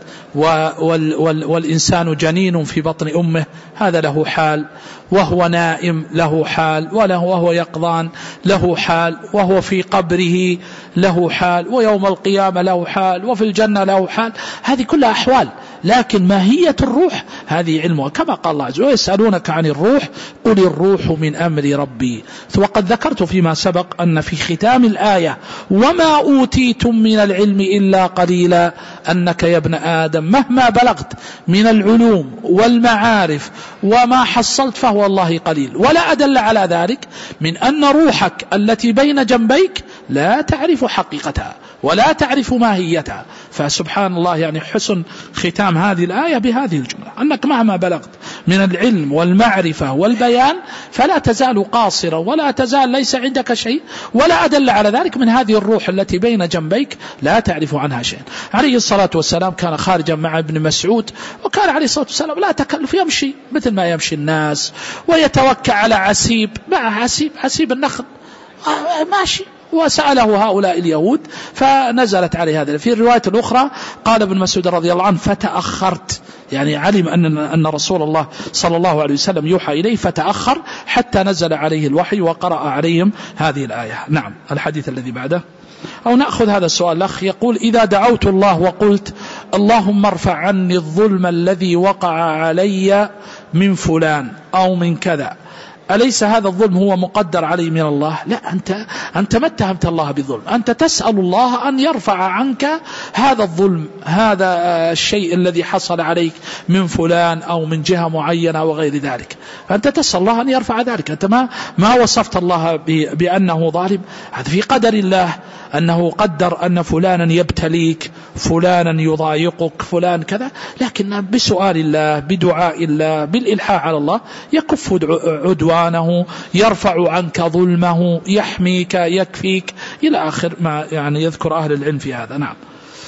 وال وال والإنسان جنين في بطن أمه هذا له حال، وهو نائم له حال، وله وهو يقظان له حال، وهو في قبره له حال، ويوم القيامة له حال، وفي الجنة له حال، هذه كلها أحوال. لكن ماهية الروح هذه علمها كما قال الله عز وجل يسألونك عن الروح قل الروح من أمر ربي. وقد ذكرت فيما سبق أن في ختام الآية وما أوتيتم من العلم إلا قليلا، أنك يا ابن آدم مهما بلغت من العلوم والمعارف وما حصلت فهو الله قليل. ولا أدل على ذلك من أن روحك التي بين جنبيك لا تعرف حقيقتها ولا تعرف ماهيتها. فسبحان الله يعني حسن ختام هذه الآية بهذه الجملة، أنك مهما بلغت من العلم والمعرفة والبيان فلا تزال قاصرا ولا تزال ليس عندك شيء. ولا أدل على ذلك من هذه الروح التي بين جنبيك لا تعرف عنها شيء. عليه الصلاة والسلام كان خارجا مع ابن مسعود، وكان عليه الصلاة والسلام لا تكلف يمشي مثل ما يمشي الناس، ويتوكع على عسيب، مع عسيب عسيب النخل ماشي، وسأله هؤلاء اليهود فنزلت عليه هذا. في الرواية الأخرى قال ابن مسعود رضي الله عنه فتأخرت، يعني علم أن أن رسول الله صلى الله عليه وسلم يوحى إليه فتأخر حتى نزل عليه الوحي وقرأ عليهم هذه الآية. نعم الحديث الذي بعده. أو نأخذ هذا السؤال. الأخ يقول إذا دعوت الله وقلت اللهم ارفع عني الظلم الذي وقع علي من فلان أو من كذا، أليس هذا الظلم هو مقدر علي من الله؟ لا، أنت أنت ما اتهمت الله بالظلم، أنت تسأل الله أن يرفع عنك هذا الظلم، هذا الشيء الذي حصل عليك من فلان أو من جهة معينة وغير ذلك، فأنت تسأل الله أن يرفع ذلك. أنت ما ما وصفت الله بأنه ظالم، هذا في قدر الله أنه قدر أن فلانا يبتليك، فلانا يضايقك، فلان كذا، لكن بسؤال الله بدعاء الله بالإلحاح على الله يكف عدوانه، يرفع عنك ظلمه، يحميك، يكفيك، إلى آخر ما يعني يذكر أهل العلم في هذا. نعم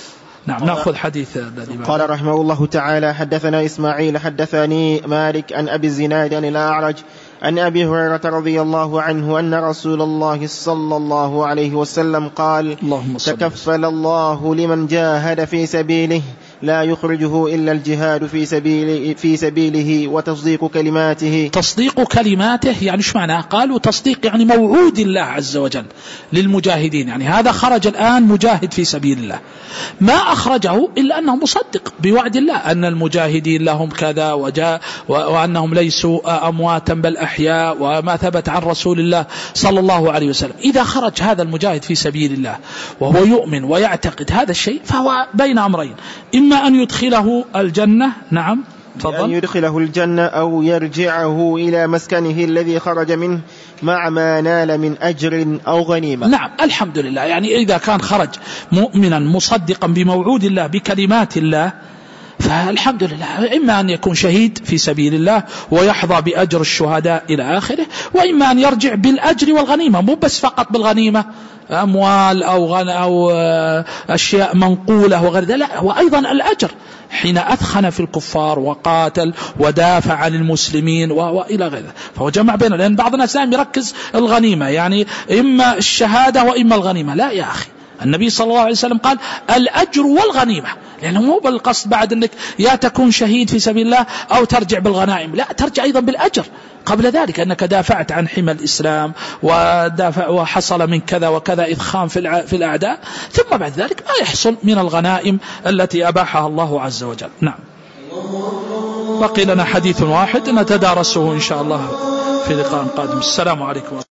نعم نأخذ حديث الذي قال رحمه الله تعالى: حدثنا إسماعيل حدثني مالك عن أبي الزناد عن الأعرج عن أبي هريرة رضي الله عنه أن رسول الله صلى الله عليه وسلم قال: تكفل الله لمن جاهد في سبيله لا يخرجه إلا الجهاد في سبيله, في سبيله وتصديق كلماته. تصديق كلماته يعني ايش معناه؟ قالوا تصديق يعني موعود الله عز وجل للمجاهدين، يعني هذا خرج الآن مجاهد في سبيل الله، ما أخرجه إلا أنه مصدق بوعد الله أن المجاهدين لهم كذا وجاء وأنهم ليسوا أمواتا بل أحياء، وما ثبت عن رسول الله صلى الله عليه وسلم. إذا خرج هذا المجاهد في سبيل الله وهو يؤمن ويعتقد هذا الشيء فهو بين أمرين: إما أن يدخله الجنة، نعم أن يدخله الجنة أو يرجعه إلى مسكنه الذي خرج منه مع ما نال من أجر أو غنيمة. نعم الحمد لله، يعني إذا كان خرج مؤمنا مصدقا بموعود الله بكلمات الله فالحمد لله، إما أن يكون شهيد في سبيل الله ويحظى بأجر الشهداء إلى آخره، وإما أن يرجع بالأجر والغنيمة، مو بس فقط بالغنيمة أموال أو, غن أو أشياء منقولة وغير ذلك، لا، وأيضا الأجر حين أثخن في الكفار وقاتل ودافع عن المسلمين وإلى غيره، فهو جمع بينه. لأن بعض الناس يركز الغنيمة يعني إما الشهادة وإما الغنيمة، لا يا أخي، النبي صلى الله عليه وسلم قال الأجر والغنيمة، لأنه مو بالقصد بعد أنك يا تكون شهيد في سبيل الله أو ترجع بالغنائم، لا، ترجع أيضا بالأجر قبل ذلك، أنك دافعت عن حمى الإسلام ودافع وحصل من كذا وكذا إدخام في في الأعداء، ثم بعد ذلك ما يحصل من الغنائم التي أباحها الله عز وجل. نعم. بقي لنا حديث واحد نتدارسه إن شاء الله في لقاء قادم. السلام عليكم.